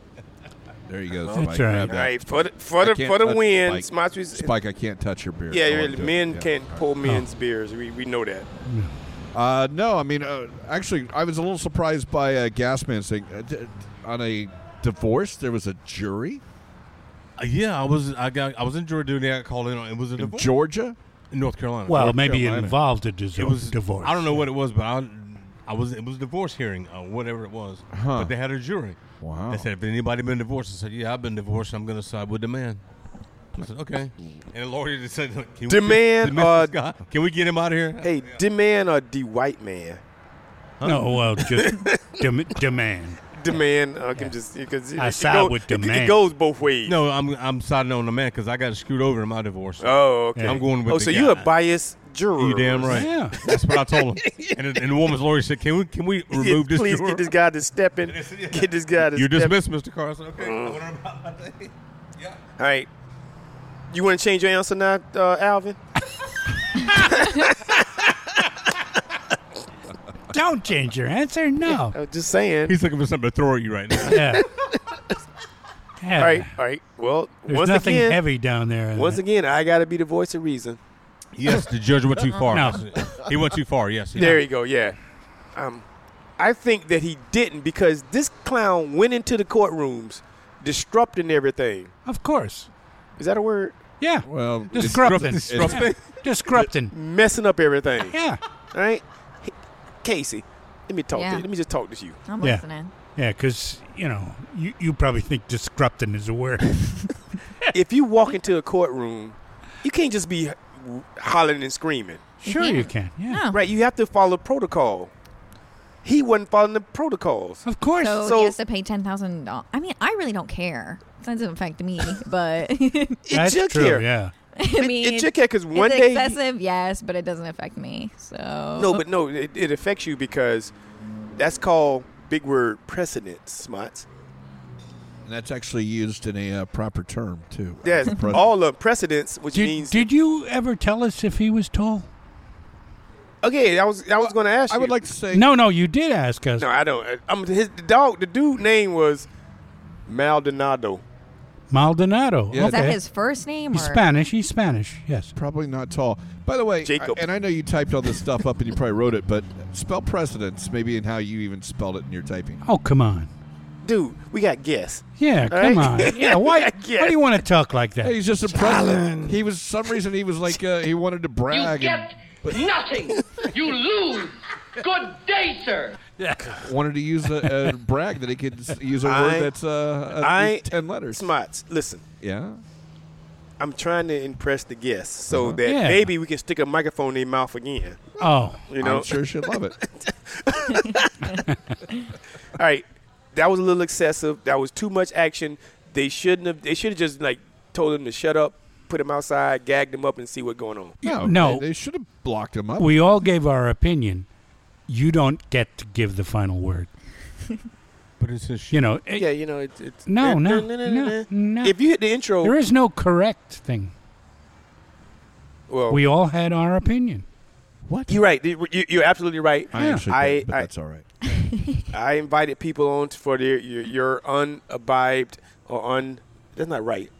There you go, That's Spike. all right. Grab All that. right. For the for I the can't for the touch win, Spike. Smarts was Spike, I can't touch your beer. Yeah, Go really, on, do it. men Yeah. can't pull Oh. men's beers. We we know that. Uh, no, I mean, uh, actually, I was a little surprised by uh, Gasman saying uh, d- on a divorce there was a jury Uh, yeah, I was I got I was in jury duty. I got called in. on It was a in divorce Georgia. in North Carolina. well, North maybe it Carolina. involved a dis- It was divorce. I don't know what it was, but I, I was. It was a divorce hearing, uh, whatever it was. Huh. But they had a jury. Wow. They said, "If anybody been divorced?" I said, "Yeah, I've been divorced. I'm going to side with the man." I said, "Okay." And the lawyer just said, Can The we man, dismiss uh, this guy? Can we get him out of here?" Hey, the man or the white man? No, well, just dem- demand. The man. Uh, can just because I it, side go- with the it, man. It goes both ways. No, I'm I'm siding on the man because I got screwed over in my divorce. Oh, okay. I'm going with Oh, the so guy. you a biased juror? You damn right. Yeah. That's what I told him. And, the- and the woman's lawyer said, "Can we can we Yeah, remove this please juror?" get this guy to step in. Get this guy to You're step. dismissed, Mister Carson. Okay. Mm. I went on about my day. Yeah. All right. You want to change your answer now, uh, Alvin? Don't change your answer. No. I'm just saying. He's looking for something to throw at you right now. Yeah. Yeah. All right. All right. Well, There's once nothing again, heavy down there. once again, I got to be the voice of reason. Yes, the judge went too far. No. He went too far. Yes. he There did. you go. Yeah. Um, I think that he didn't because this clown went into the courtrooms, disrupting everything. Of course. Is that a word? Yeah. Well, Disrupting. it's- Disrupting. Disrupting. Messing up everything. Yeah. All right. Hey, Casey, let me talk Yeah. to you. Let me just talk to you. I'm Yeah. listening. Yeah, because, you know, you, you probably think disrupting is a word. If you walk into a courtroom, you can't just be hollering and screaming. Sure you can. Yeah. No. Right, you have to follow protocol. He wasn't following the protocols. Of course. So, So- he has to pay ten thousand dollars. I mean, I really don't care. It doesn't affect me, but It That's should true, care. yeah. I mean, it should care because one it's day. excessive, yes, but it doesn't affect me. So No, but no, it, it affects you because that's called big word precedent, Smuts. and that's actually used in a uh, proper term too. Yes, Precedent. all the precedents, which Did, means. did you ever tell us if he was tall? Okay, I was I was going to ask I you. would like to say No, no, you did ask us. No, I don't. I'm his the dog. The dude name was Maldonado. Maldonado. Yeah. Is that Okay. his first name? He's or? Spanish. He's Spanish. Yes. Probably not tall. By the way, Jacob. I, and I know you typed all this stuff up and you probably wrote it, but spell presidents maybe in how you even spelled it in your typing. Oh, come on. Dude, we got guests. Yeah, All come right? on. Yeah, why? Why Yeah. do you want to talk like that? Hey, he's just a president. He was some reason he was like uh, he wanted to brag. You and, get but nothing. You lose. Good day, sir. wanted to use a, a brag that he could s- use a I- word that's uh, at I least ten letters. Smarts. Listen, Yeah. I'm trying to impress the guests so Uh-huh. that Yeah. maybe we can stick a microphone in their mouth again. Oh, You know. I'm sure she'd love it. All right, that was a little excessive. That was too much action. They shouldn't have. They should have just like told him to shut up, put him outside, gagged him up, and see what's going on. No, No. They, they should have blocked him up. we all gave our opinion. You don't get to give the final word. But it's his You know, it- Yeah, you know, it's, it's No, eh, no, nah, nah, nah, no, nah. no. If you hit the intro, there is no correct thing. well, We all had our opinion. What? you're right. You, you're absolutely right. I actually I- did, but I- that's all right. I invited people on for their your, your unabided or un. That's not right.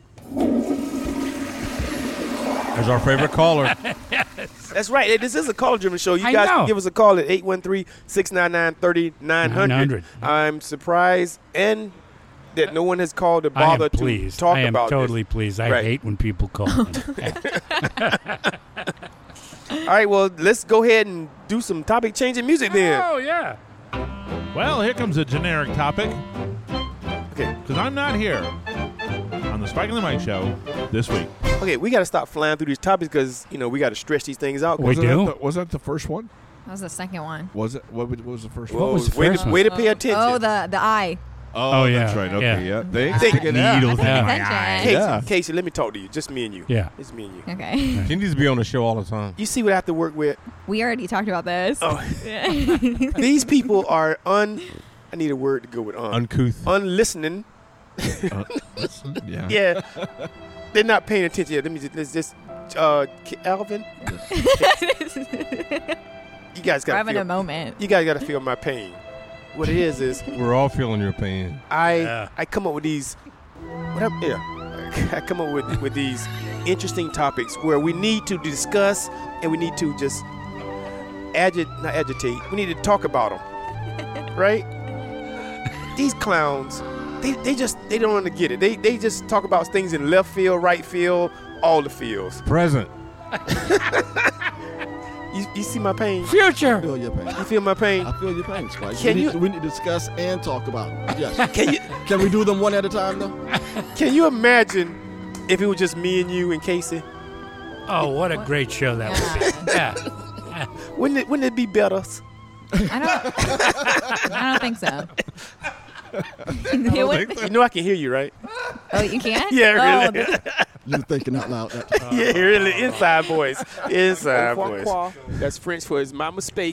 There's our favorite caller. That's right. This is a call-driven show. You I guys know. can give us a call at eight one three, six nine nine, three nine zero nine zero. hundred. I'm surprised and that no one has called to I am bother to pleased. talk I am about totally this. pleased. I Right. hate when people call. Yeah. All right, well, let's go ahead and do some topic-changing music then. Oh, yeah. Well, here comes a generic topic. Okay. Because I'm not here on the Spike and the Mike show this week. Okay, we got to stop flying through these topics because, you know, we got to stretch these things out. We Wasn't do? That the, was that the first one? That was the second one. Was it? What, was- what was the first Whoa, one? was the way, first to, one? way to pay attention. Oh, the the eye. Oh, Oh, that's yeah. right. Okay, Yeah. yeah. They Think- figured it out. Needles in Yeah. my Attention. eye. Casey, Yeah. Casey, let me talk to you. Just me and you. Yeah. It's me and you. Okay. She needs to be on the show all the time. You see what I have to work with? We already talked about this. Oh. These people are un. I need a word to go with un. Uncouth. Unlistening. Uh, listen, yeah. Yeah. They're not paying attention. Yeah, let me just, let's just uh, K- Alvin. You guys We're got having feel, a moment. You guys got to feel my pain. What it is is We're all feeling your pain. I Yeah. I come up with these. What up? Yeah. I come up with with these interesting topics where we need to discuss and we need to just agit not agitate. We need to talk about them, right? These clowns, they, they just they don't want to get it. They they just talk about things in left field, right field, all the fields. Present. You, you see my pain? I Future. feel your pain. You feel my pain? I feel your pain, Spike. Can we, need, you- we need to discuss and talk about it. Yes. Can you Can we do them one at a time, though? can you imagine if it was just me and you and Casey? Oh, what a great show that would be. Yeah. Wouldn't it wouldn't it be better? I don't. I don't think so. It would- You know I can hear you, right? oh, you can't? Yeah, Oh, really. You're thinking out loud. That Yeah, really. Inside voice. Inside voice. That's French for his mama spake.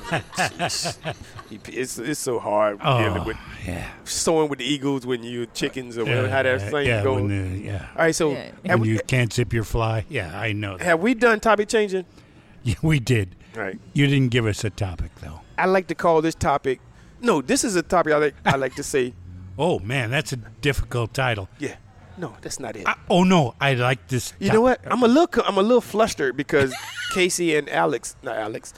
it's it's so hard Oh, dealing with yeah. sewing with the Eagles when you chickens or whatever, how that thing yeah, goes. when, uh, yeah. All right, so Yeah. have, When we, you can't zip your fly. Yeah, I know that. have we done topic changing? Yeah, we did. Right. You didn't give us a topic, though. I like to call this topic. No, this is a topic I like. I like to say. Oh, man, that's a difficult title. Yeah. No, that's not it. I, oh, no, I like this. You know what? I'm a little. co- I'm a little flustered because Casey and Alex, not Alex.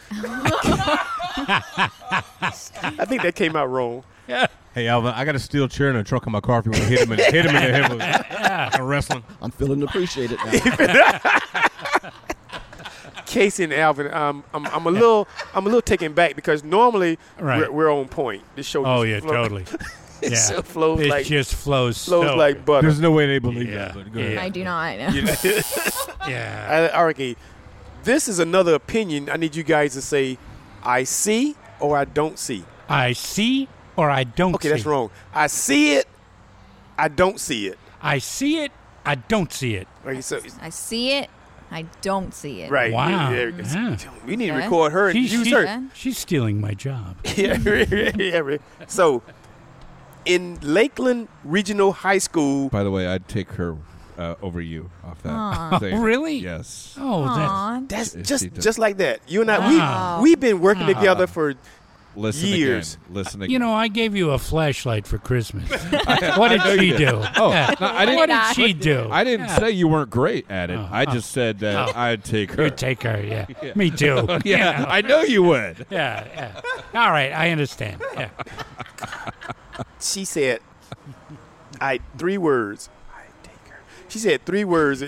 I think that came out wrong. Hey, Alvin, I got a steel chair in the trunk of my car if you want to hit him in, hit him in the head with like a wrestling. I'm feeling appreciated now. Casey and Alvin, um, I'm, I'm a little, I'm a little taken back because normally Right. we're, we're on point. This show. Oh, just yeah, flow- totally. it Yeah. so flows It like just flows flows so like butter. There's no way they believe Yeah. that. But go ahead. Yeah. I do not. You know? Yeah. I, okay, this is another opinion. I need you guys to say, I see or I don't see. I see or I don't Okay, see. that's wrong. I see it. I don't see it. I see it. I don't see it. Right, so, I see it. I don't see it. right. Wow. yeah, Yeah. We need to Okay. record her and She's, use she- her. she's stealing my job. yeah, yeah, right. So, in Lakeland Regional High School, By the way, I'd take her uh, over you off that. Aw. thing. Oh, really? Yes. Oh, that's Aw. that's Yes, just she does. just like that. You and I, Wow. we we've been working Wow. together for Listen years. again. Listen again. You know, I gave you a flashlight for Christmas. What did she do? Oh, Yeah. no, I didn't. What did she do? I didn't Yeah. say you weren't great at it. Oh, I oh. just said that Oh. I'd take her. You'd take her, yeah. Yeah. Me too. yeah, You know. I know you would. Yeah, yeah. All right, I understand. Yeah. She said, I three words. I take her. She said three words.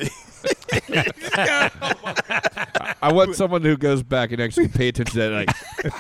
I want someone who goes back and actually pay attention to that. Like,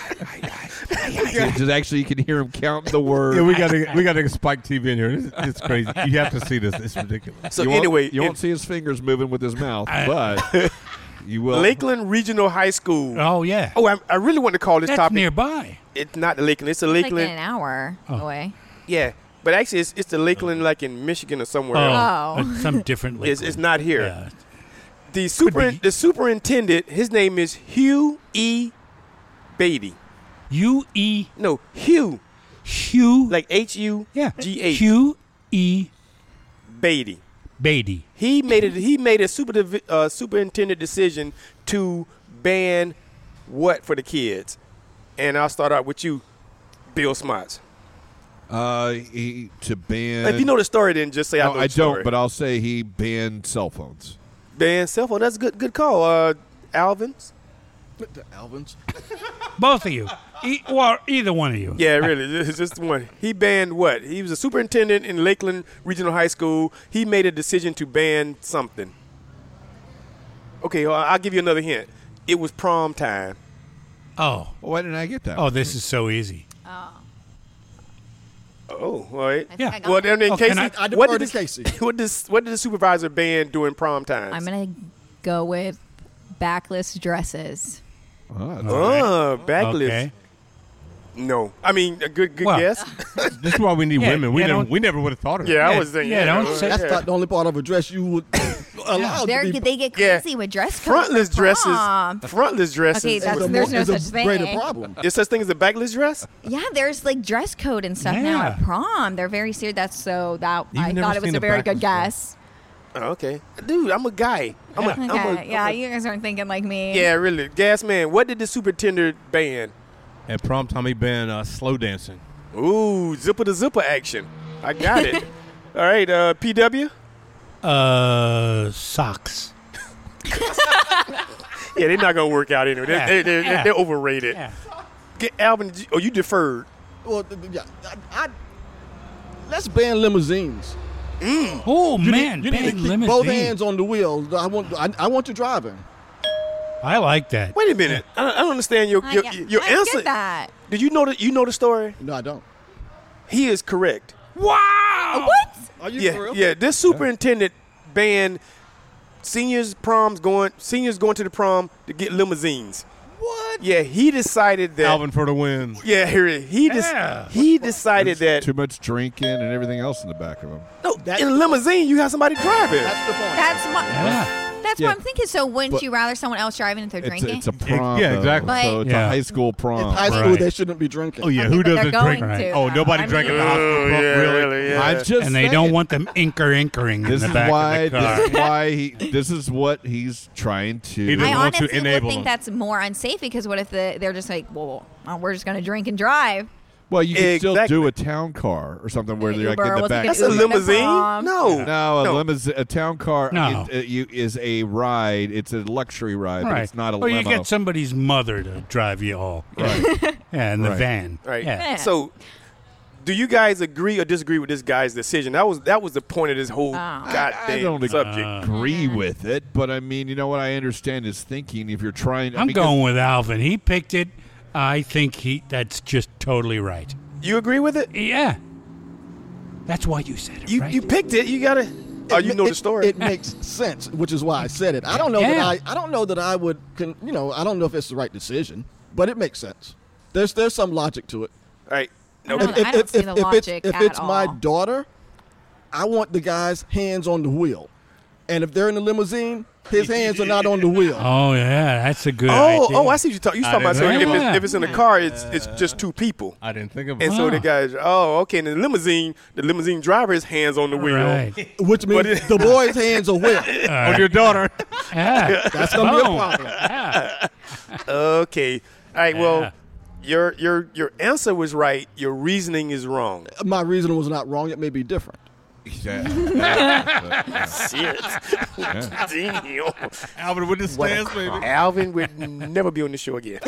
just actually, you can hear him count the words. Yeah, we got to we got to Spike T V in here. It's, it's crazy. You have to see this. It's ridiculous. So you won't- anyway, you won't it- see his fingers moving with his mouth, but you will. Lakeland Regional High School. Oh, yeah. Oh, I, I really want to call this That's topic. nearby. It's not the Lakeland. It's a Like Lakeland. an hour Oh. away. Yeah, but actually, it's, it's the Lakeland like in Michigan or somewhere Oh, else. Oh. uh, some different It's, Lakeland. it's not here. Yeah. The super be. the superintendent. His name is Hugh E. Beatty. U E No, Hugh, Hugh. like H U yeah. G H. Hugh E. Beatty. Beatty. He made it. He made a super uh, superintendent decision to ban what for the kids. And I'll start out with you, Bill Smots. Uh, he, to ban. If you know the story, then just say I No, know the I story. don't, but I'll say he banned cell phones. ban cell phone. That's a good. Good call, uh, Alvin's. The Alvins. Both of you. E- well, either one of you. Yeah, really, it's just one. He banned what? He was a superintendent in Lakeland Regional High School. He made a decision to ban something. Okay, well, I'll give you another hint. It was prom time. Oh. Why didn't I get that? Oh, this is so easy. Oh. Oh, all right. I think I got Well, that. then, in Oh, Casey, can I- I what defer did to the, Casey. What does what did the supervisor ban during prom times? I'm going to go with backless dresses. Oh, that's Oh, backlist. Okay. No, I mean a good good Well, guess. This is why we need Yeah, women. We yeah, never don't- we never would have thought of it. Yeah, I Yeah, was thinking. yeah, don't say- That's not the only part of a dress you would allow They're, to be. they get Yeah. crazy with dress codes. Frontless for dresses. prom. Frontless dresses. Okay, that's, It's a there's more- no it's a such thing. greater problem. There's such thing as a backless dress. Yeah, there's like dress code and stuff now at Yeah. prom. They're very serious. That's so that You've I never thought it was seen a a very good backless dress? guess. Oh, okay, dude, I'm a guy. I'm a, I'm a, Okay, I'm yeah, a- you guys aren't thinking like me. yeah, really. Gas man, what did the superintendent ban? At prom time, he banned uh, slow dancing. Ooh, zipper to zipper action. I got it. All right, uh, P W. Uh, socks. Yeah, they're not gonna work out anyway. They're, Yeah. they're, they're, Yeah. they're overrated. Yeah. Get Alvin. did you- Oh, you deferred. Well, th- th- yeah, I, I, let's ban limousines. Oh, You man. need, you need to ban keep limousine. both hands on the wheel. I want, I, I want you driving. I like that. Wait a minute. I don't, I don't understand your I, your, yeah, your I answer. get that. Did you know that you know the story? No, I don't. He is correct. Wow. What? Are you Yeah, for real? yeah. This superintendent banned seniors proms going seniors going to the prom to get limousines. What? Yeah, he decided that. Alvin for the win. Yeah, here it- he just Yeah. he decided that too much drinking and everything else in the back of him. no, in a limousine you have somebody driving. That's the point. That's my. Yeah. That's Yeah. what I'm thinking. So wouldn't But- you rather someone else driving if they're It's a, drinking? it's a prom. Yeah, though, exactly. So it's Yeah. a high school prom. In high school, Right. they shouldn't be drinking. Oh yeah, Okay, who but they're doesn't going drink? to, Oh, though. nobody I drank at the mean- hospital. Oh, prom, yeah, really? really, yeah. I'm just And they saying. don't want them inker inkering in This the is back why. of the car. This is why he. This is what he's trying to. He doesn't I want to honestly would enable think them. that's more unsafe because what if the, they're just like, well, uh, we're just going to drink and drive? Well, you can still Exactly. do a town car or something where they're like Uber, in the what's it back. gonna That's do? a Uber to limousine? prom? No. No, a No. limousine, a town car No. it, it, you, is a ride. It's a luxury ride, but Right. it's not a or limo. you get somebody's mother to drive you all. Right. Yeah, in the Right. van. Right. Yeah. Yeah. So, do you guys agree or disagree with this guy's decision? That was that was the point of this whole Oh. goddamn I don't subject. agree with it, but I mean, you know what? I understand his thinking. If you're trying, I'm because- going with Alvin. He picked it. I think he that's just totally right. You agree with it? Yeah. That's why you said it, You right? you picked it. You gotta. Oh, you It- know it, the story. It makes sense, which is why I said it. I don't know Yeah. that I. I don't know that I would. Con, you know, I don't know if it's the right decision, but it makes sense. There's there's some logic to it. All right. I don't, If, if, I don't if, see if, the if it's logic if at it's all. my daughter, I want the guy's hands on the wheel, and if they're in the limousine, his hands are not on the wheel. Oh yeah, that's a good Oh, idea. oh, I see what you're talking. You're I talking about. So didn't if think it's, of if it's in a car, it's it's just two people. I didn't think of And it. so Oh. the guys, oh, okay. And the limousine, the limousine driver's hands on the wheel. Right. Which means But it- the boy's hands are wet. On your daughter. Yeah. That's gonna be a Boom. problem. Yeah. Okay. All right. Well, Yeah. your your your answer was right. Your reasoning is wrong. My reasoning was not wrong. It may be different. Yeah. Yeah. Shit. Yeah. Damn. Alvin with the stance, baby. Alvin would never be on the show again.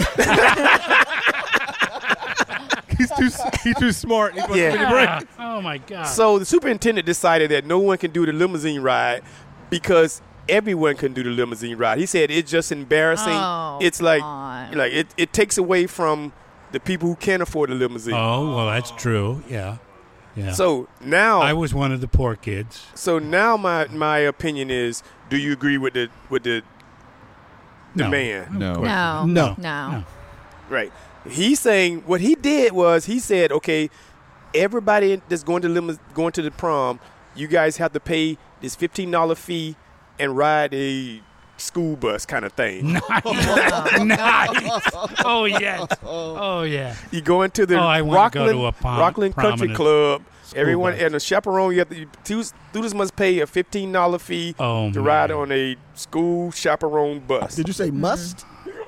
He's too he's too smart. He's supposed to Yeah. give me a break. Oh my God. So the superintendent decided that no one can do the limousine ride because everyone can do the limousine ride. He said it's just embarrassing. Oh, it's like God. like it, it takes away from the people who can't afford a limousine. Oh well, that's true. Yeah. Yeah. So now I was one of the poor kids. So now my my opinion is: do you agree with the with the the No. man? No. No. No. No. Right. He's saying what he did was he said, okay, everybody that's going to limo- going to the prom, you guys have to pay this fifteen dollar fee and ride a school bus kind of thing. Nice. Nice. Oh yes. Oh yeah. You go into the Oh, I wanna go Rockland, to a prom- Rockland Country prominent Club. school Everyone bus. and a chaperone. You have to. You, students must pay a fifteen dollar fee Oh, to man. ride on a school chaperone bus. Did you say must?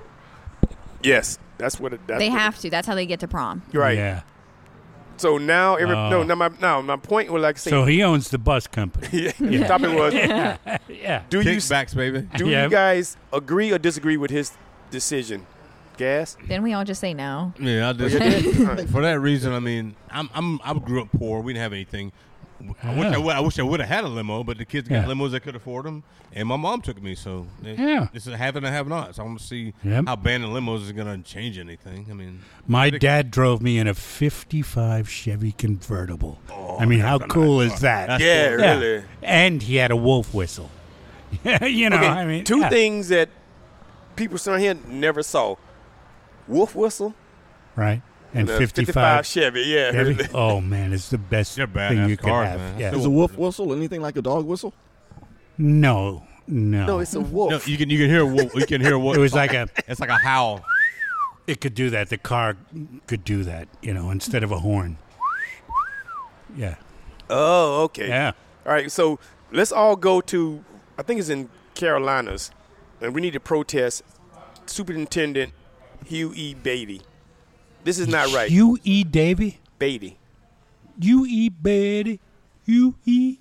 Yes, that's what it. That's They what have to. That's how they get to prom. it, right. Yeah. So now, every, Oh. no, no, my, no, my point was like saying. So he owns the bus company. yeah, the topic was: Yeah. Yeah. Do you Kickbacks, baby. do Yeah. you guys agree or disagree with his decision? Gas? Didn't we all just say no? Yeah, I just, you did? for that reason, I mean, I'm I'm I grew up poor. We didn't have anything. I wish I, would, I wish I would have had a limo, but the kids got Yeah. limos that could afford them, and my mom took me. So they, Yeah. this is a have and a have not. So I want to see Yep. how banning limos is going to change anything. I mean, My ridiculous. dad drove me in a fifty-five Chevy convertible. I mean, how cool is that? That's Yeah, cool. really. And he had a wolf whistle. you know, Okay, I mean, two yeah. things that people around here never saw: wolf whistle Right? And a fifty-five Chevy. Yeah, Chevy. really. Oh, man, it's the best They're thing badass you can cars, have. man. Yeah. Is a wolf whistle anything like a dog whistle? No, no. No, it's a wolf. No, you can you can hear what you can hear what It was like a, it's like a howl. it could do that. The car could do that, you know, instead of a horn. Yeah. Oh, okay. Yeah. All right, so let's all go to, I think it's in Carolinas, and we need to protest Superintendent Hugh E. Beatty. This is not right. You E. Davy? Beatty. You E. Betty? You E.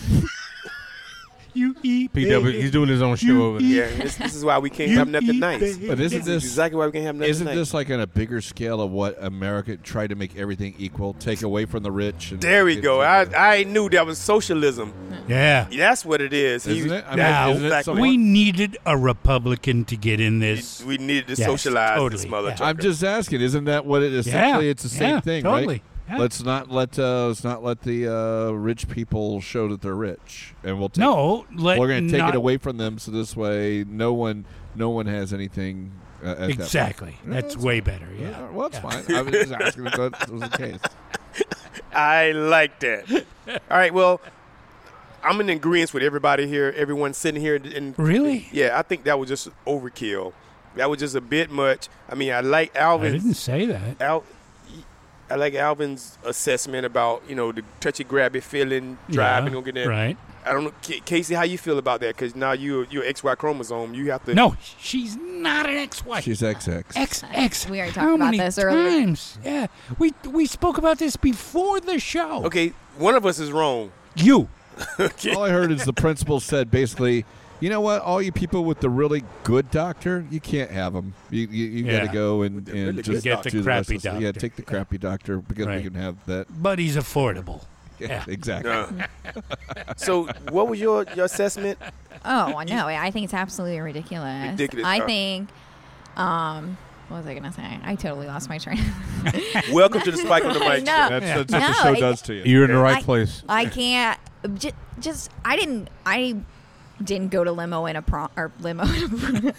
You E. P W, he's doing his own show over there. Yeah, this, this is why we can't have nothing nice. But isn't This this is exactly why we can't have nothing Isn't nice. this like on a bigger scale of what America tried to make everything equal, take away from the rich? And There we give go. to I, the- I knew that was socialism. Yeah. That's what it is. Isn't He- it? I mean, Now, isn't it exactly. we needed a Republican to get in this. We needed to Yes, socialize totally, this mother yeah. trucker. I'm just asking. Isn't that what it essentially? Yeah, It's the same yeah, thing, totally. right? Yeah. Let's not let uh, let's not let the uh, rich people show that they're rich, and we'll take, No, let we're going to take not- it away from them. So this way, no one no one has anything. Uh, at that point. Exactly. That's way better. Yeah. Yeah, well, that's Yeah. fine. I was just asking if that was the case. I like that. All right, well, I'm in agreement with everybody here. Everyone sitting here. And Really? Yeah, I think that was just overkill. That was just a bit much. I mean, I like I Alvin's. didn't say that. Al, I like Alvin's assessment about, you know, the touchy grabby feeling, driving, Yeah, don't get that. right. I don't know, K- Casey, how you feel about that? Because now you you're X Y chromosome. You have to. No, she's not an X Y. She's X X. X X. We already How talked about many this earlier. times? Yeah, we we spoke about this before the show. Okay, one of us is wrong. You. All I heard is the principal said basically, you know what? All you people with the really good doctor, you can't have them. You you, you got Yeah. to go and, the and really just good Get the do rest crappy of stuff. doctor. Yeah, take the crappy doctor because Right. we can have that. But he's affordable. Yeah, Yeah. exactly. Uh, so, what was your, your assessment? Oh, I know. I think it's absolutely ridiculous. Ridiculous, I huh? think. Um, what was I gonna say? I totally lost my train. Welcome to the Spike on the Mic. No. That's, that's what the No, show it- does to you. You're in the right I- place. I can't. Just, just I didn't. I didn't go to limo in a prom or limo. In a prom.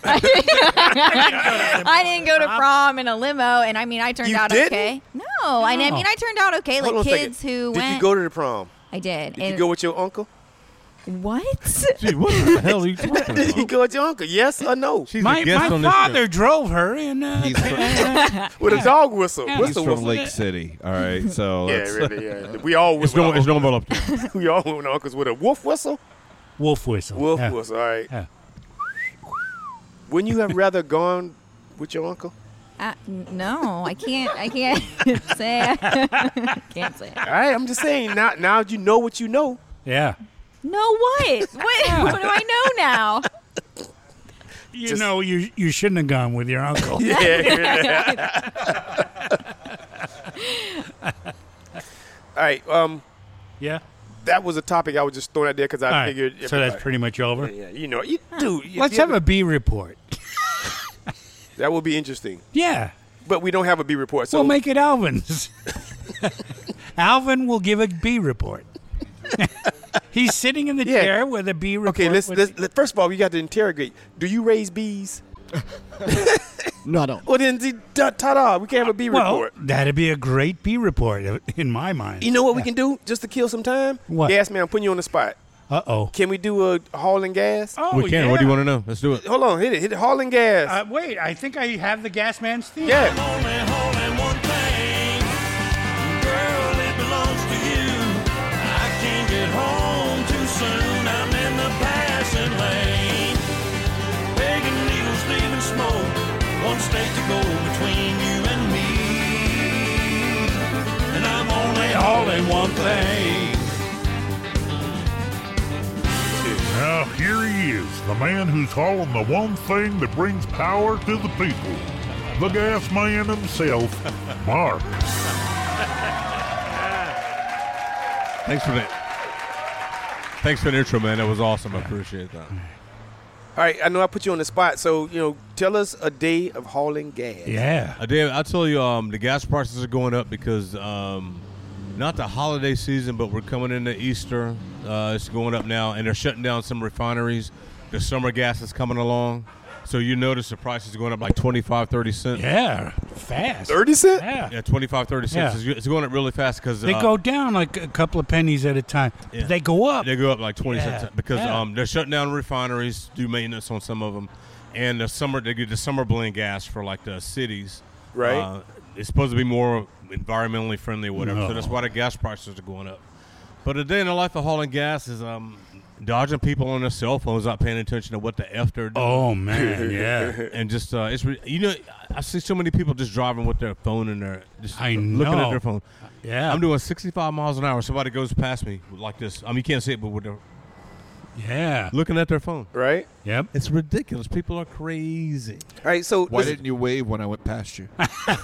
I didn't go to prom in a limo, and I mean, I turned You out didn't? okay. No, I, I mean, I turned out okay. Hold on Like a kids second. who Did went. you go to the prom? I did. Did and you go with your uncle? what? Gee, what the hell are you talking Did you about? go with your uncle? Yes or no? She's My a guest my on this show. father drove her in. Uh, He's from, With a dog whistle. Yeah. What's he's the from whistle? Lake City. All right, so Yeah, that's- really. Yeah. We all went It's no, with it's our- no more up to. we all went with our uncles with a wolf whistle. wolf whistle. Wolf yeah. whistle. All right. Yeah. Wouldn't you have rather gone with your uncle? Uh, n- no, I can't. I can't say. Can't say. All right, I'm just saying. Now, now you know what you know. Yeah. No, what? What? What do I know now? You Just- know, you you shouldn't have gone with your uncle. Yeah. All right. Um, Yeah. that was a topic I was just throwing out there because I All right, figured. so that's pretty much over. Yeah, you know, you do. Let's have a B report. That will be interesting. Yeah. But we don't have a B report, so We'll make it Alvin's. Alvin will give a B report. He's sitting in the Yeah. chair with a B report. okay. Let's, with- let's let, first of all, we got to interrogate. Do you raise bees? No, I don't. Well, then, the- ta- ta-da! We can't have a B well, report. that'd be a great B report uh, in my mind. You know what we can do just to kill some time? What? Gas man, I'm putting you on the spot. Uh oh. Can we do a hauling gas? Oh, we can. yeah. What do you want to know? Let's do it. Hold on, hit it. Hit it. Hauling gas. Uh, wait, I think I have the gas man's theme. yeah. Only holding one thing, girl, it belongs to you. I can't get home too soon. I'm in the passing lane, begging needles, leaving smoke. One state to go between you and me, and I'm only hauling one thing. Now here he is, the man who's hauling the one thing that brings power to the people. The gas man himself, Mark. Thanks for that. Thanks for the intro, man. That was awesome. I appreciate that. All right, I know I put you on the spot, so you know, tell us a day of hauling gas. Yeah. Uh, Dave, I'll tell you, um, the gas prices are going up because um, not the holiday season, but we're coming into Easter. Uh, it's going up now, and they're shutting down some refineries. The summer gas is coming along. So you notice the price is going up like twenty-five, thirty cents. Yeah, fast. thirty cents? Yeah. Yeah, twenty-five, thirty cents. Yeah. It's, it's going up really fast because They uh, go down like a couple of pennies at a time. Yeah. But they go up. They go up like twenty Yeah. cents because Yeah. um, they're shutting down refineries, do maintenance on some of them, and the summer they get the summer blend gas for like the cities. Right. Uh, it's supposed to be more environmentally friendly, or whatever. No. So that's why the gas prices are going up. But a day in the life of hauling gas is um, dodging people on their cell phones, not paying attention to what the F they're doing. Oh man, yeah. And just uh, it's re- you know I see so many people just driving with their phone and their just I looking know. at their phone. Yeah. I'm doing sixty-five miles an hour. Somebody goes past me like this. I mean, you can't see it, but with their Yeah. looking at their phone. Right? Yep. It's ridiculous. People are crazy. All right, so Why listen, didn't you wave when I went past you?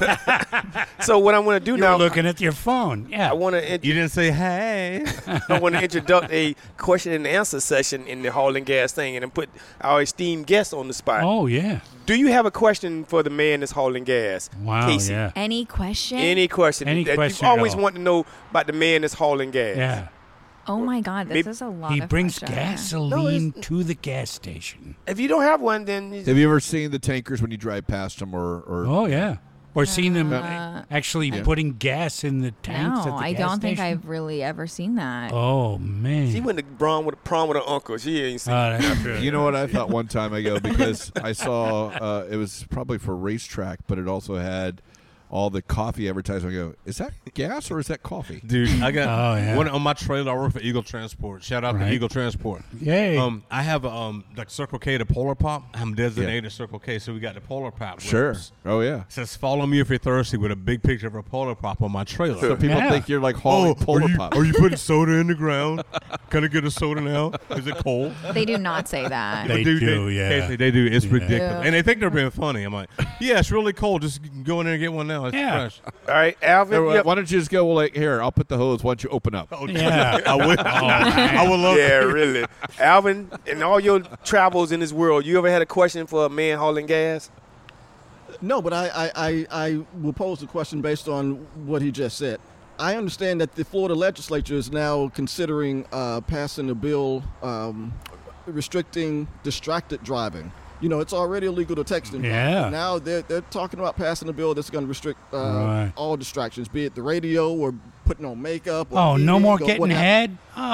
so what I want to do You're now, looking at your phone. Yeah. I want to You didn't say hey. I want to introduce a question and answer session in the hauling gas thing, and then put our esteemed guest on the spot. Oh yeah. Do you have a question for the man that's hauling gas? Wow. Casey? Yeah. Any question? Any question? Any that question you at always all. want to know about the man that's hauling gas. Yeah. Oh my God, this Maybe- is a lot. He of brings questions. gasoline to the gas station. If you don't have one, then Have you ever seen the tankers when you drive past them, or, or Oh yeah. Or seen them Uh, actually Yeah. putting gas in the tanks No, at the I gas don't think station? I've really ever seen that. Oh man. she went to prom with prom with her uncle. She ain't seen. Oh, that's true. You know what I thought one time ago, because I saw uh, it was probably for racetrack, but it also had all the coffee advertising. I go, is that gas or is that coffee? Dude, I got Oh, yeah. one on my trailer. I work for Eagle Transport. Shout out Right. to Eagle Transport. Yay. Um, I have um like Circle K, the Polar Pop. I'm designated Circle K, so we got the Polar Pop. Sure. ropes. Oh yeah. It says follow me if you're thirsty with a big picture of a Polar Pop on my trailer. So people Yeah. think you're like hauling Oh, polar are you, pop. are you putting soda in the ground? Can I get a soda now? Is it cold? They do not say that. They Dude, do, yeah. Casey, they do. It's Yeah. ridiculous. Yeah. And they think they're being funny. I'm like, yeah, it's really cold. Just go in there and get one now. It's Yeah. fresh. All right, Alvin. Hey, yep. Why don't you just go, well, like, here, I'll put the hose. Why don't you open up? Oh, Yeah. I would. I would love Yeah, to. really. Alvin, in all your travels in this world, you ever had a question for a man hauling gas? No, but I, I, I, I will pose the question based on what he just said. I understand that the Florida legislature is now considering uh, passing a bill um, restricting distracted driving. You know, it's already illegal to text and drive. Yeah. Now they're, they're talking about passing a bill that's going to restrict uh, Right. all distractions, be it the radio or putting on makeup. Or Oh, no eating more or getting what have- head.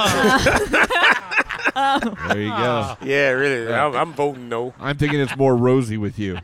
Oh. There you go. Yeah, really. I'm, I'm voting no. I'm thinking it's more rosy with you.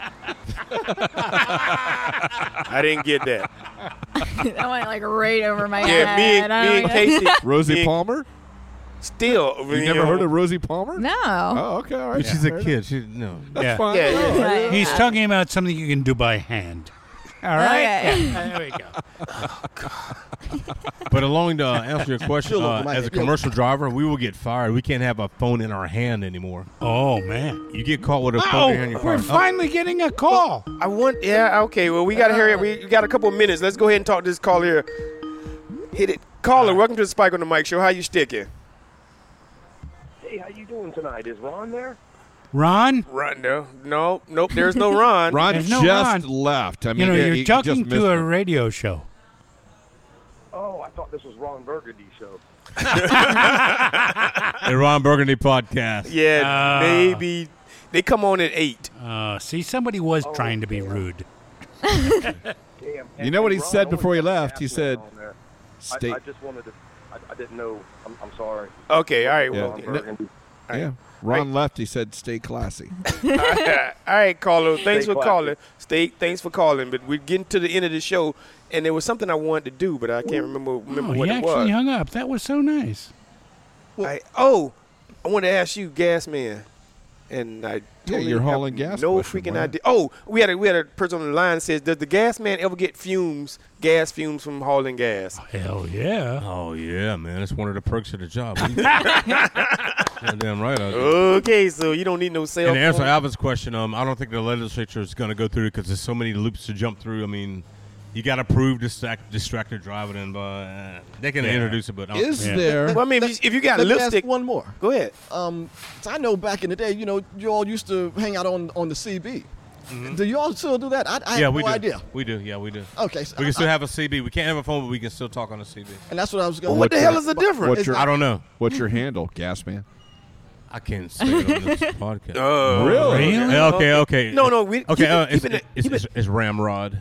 I didn't get that. That went like right over my Yeah, head. me and, I me don't and know. Casey. Rosie me and- Palmer? Still, You never heard of Rosie Palmer? No. Oh, okay, all right. She's a kid. She no. That's Yeah. fine. Yeah, yeah. Right. He's talking about something you can do by hand. All right? Okay. Yeah, there we go. But along to uh, answer your question, Still uh, over my as a head. commercial driver, we will get fired. We can't have a phone in our hand anymore. Oh, man. You get caught with a phone Oh, in your hand, you're we're fired. finally getting a call. I want. Yeah. Okay. Well, we got to hurry up. We got a couple of minutes. Let's go ahead and talk to this caller here. Hit it, caller. Welcome to the Spike on the Mic Show. How you sticking? Hey, how you doing tonight? Is Ron there? Ron? Ron, no, no, nope. There's no Ron. Ron There's no just Ron. left. I mean, You know, he- you're he just talking missed to a it. radio show. Oh, I thought this was Ron Burgundy show. The Ron Burgundy podcast. Yeah, Uh, maybe they come on at eight. Uh, see, somebody was Oh, trying to be rude. Damn. You know what he Ron, said I before he only got left? He Gasman said, on there. "Stay." I, I just wanted to. I, I didn't know. I'm, I'm sorry. Okay, all right. Yeah. Well, Ron Burgundy. Yeah. Ron left. He said, "Stay classy." all right, all right, caller. Thanks Stay for classy. calling. Stay. Thanks for calling. But we're getting to the end of the show, and there was something I wanted to do, but I can't remember remember Oh, what he it actually was. hung up. That was so nice. I, oh, I want to ask you, gas man, and I. Yeah, totally you're have hauling gas. No question, freaking boy. idea. Oh, we had a we had a person on the line that says, does the gas man ever get fumes, gas fumes from hauling gas? Hell yeah. Oh, yeah, man. It's one of the perks of the job. Damn right. I do. Okay, so you don't need no cell And to answer phone. Alvin's question, um, I don't think the legislature is going to go through it because there's so many loops to jump through. I mean, you got to prove distract, distracted driving, and uh, they can Yeah. introduce it, but I don't- Is Yeah. there? Well, I mean, if you, if you got Let me ask lipstick, one more. go ahead. Um, so I know back in the day, you know, you all used to hang out on, on the C B. Do you all still do that? I, I yeah, have we no do. idea. We do. Yeah, we do. Okay, so We can I- still have a C B. We can't have a phone, but we can still talk on a C B. and that's what I was going. Well, what the hell is the difference? What's your I don't know. What's your handle, Gas Man? I can't say it on this podcast. Oh, Really? Really? Yeah, okay, okay. No, no, we- okay. keep it- uh, it's, keep it- it's, keep it's, it's Ramrod.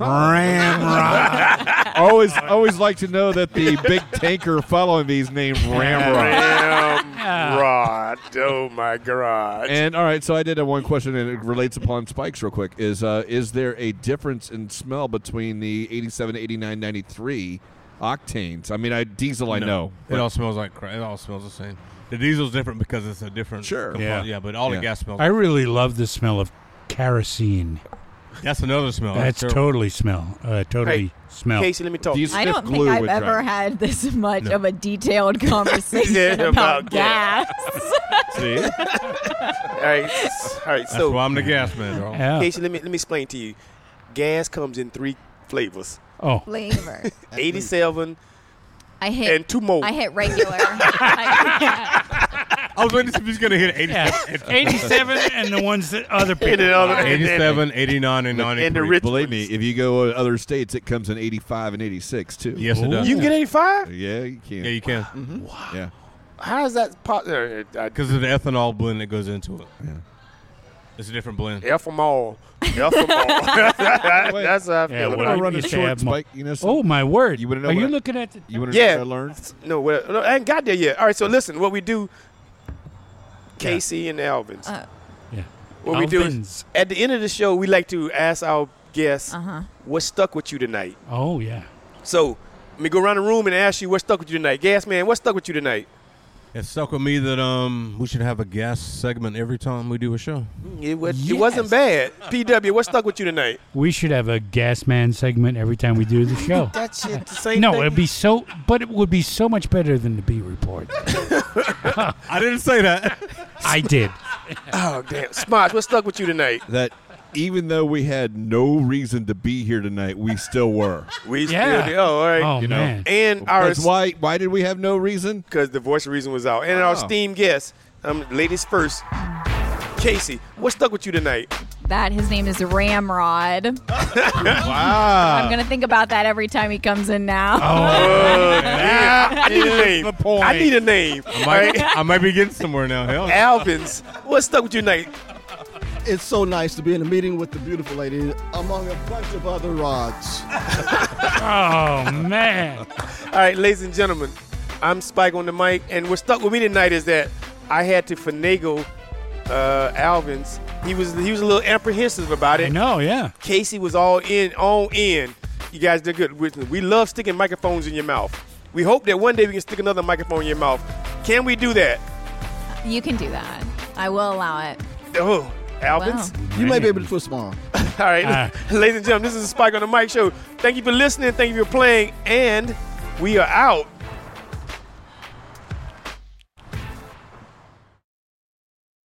Ramrod. always, always like to know that the big tanker following me is named Ramrod. Ramrod. Oh my God. And all right, so I did have one question, and it relates upon spikes real quick. Is uh, is there a difference in smell between the eighty-seven, eighty-nine, ninety-three octanes? I mean, I diesel, I No. know. It all smells like crap. It all smells the same. The diesel's different because it's a different. Sure. component. Yeah. Yeah, but all Yeah. the gas smells. I really love the smell of kerosene. That's another smell. That's terrible. totally smell. Uh, totally Hey, smell. Casey, let me talk. These I stiff don't think glue I've would ever dry. had this much No. of a detailed conversation Yeah, about, about gas. gas. See? all right, all right. That's So, why I'm the gas man, dog. Yeah. Casey, let me let me explain to you. Gas comes in three flavors: Oh, Flavor. eighty-seven I hit. and two more. I hit regular. I, I was waiting to see if he's going to hit yeah. eighty-seven. eighty-seven and the ones that other people. And the other- eighty-seven, eighty-nine, and ninety-three. And the rich Believe me, if you go to other states, it comes in eighty-five and eighty-six too. Yes, it does. You can get eighty-five. Yeah, you can. Yeah, you can. Yeah. How is that possible? Because of the ethanol blend that goes into it. Yeah. It's a different blend. Ethanol. Ethanol. That's how I feel Yeah, about what it. I run a used to short have mo- spike, you know. Oh my word! You wanna know Are what you I- looking at? The, You want to Yeah. know what I learned? No, well, no, I ain't got there yet. All right, so listen, what we do, Casey and Alvin's. uh, yeah. What we do is, Alvin's. at the end of the show, we like to ask our guests, uh-huh. what stuck with you tonight? Oh yeah. So, let me go around the room and ask you what stuck with you tonight. Gas man, what stuck with you tonight? It stuck with me that um we should have a gas segment every time we do a show. It, was, Yes. it wasn't bad. P W, what stuck with you tonight? We should have a gas man segment every time we do the show. That shit, the same No, thing. it'd be so, but it would be so much better than the B report. I didn't say that. I did. Oh, damn. Smosh, what stuck with you tonight? That even though we had no reason to be here tonight, we still were. We Yeah. still did. Oh, all right. Oh You know. man. And our, That's why. Why did we have no reason? because the voice of reason was out. And our Oh. esteemed guest, um, ladies first, Casey, what stuck with you tonight? That his name is Ramrod. Wow. I'm gonna think about that every time he comes in now. Uh, yeah, I need a name. the point. I need a name. I might, I might be getting somewhere now. Hell. Alvin's, what stuck with you tonight? It's so nice to be in a meeting with the beautiful lady among a bunch of other rods. Oh man. All right, ladies and gentlemen, I'm Spike on the mic, and what stuck with me tonight is that I had to finagle uh, Alvin's. He was he was a little apprehensive about it. I know. Yeah. Casey was all in, on in. You guys did good. We- We love sticking microphones in your mouth. We hope that one day we can stick another microphone in your mouth. Can we do that? You can do that. I will allow it. Oh, Albans? You may be able to twist them on. All right. Uh. Ladies and gentlemen, this is the Spike on the Mic Show. Thank you for listening. Thank you for playing. And we are out.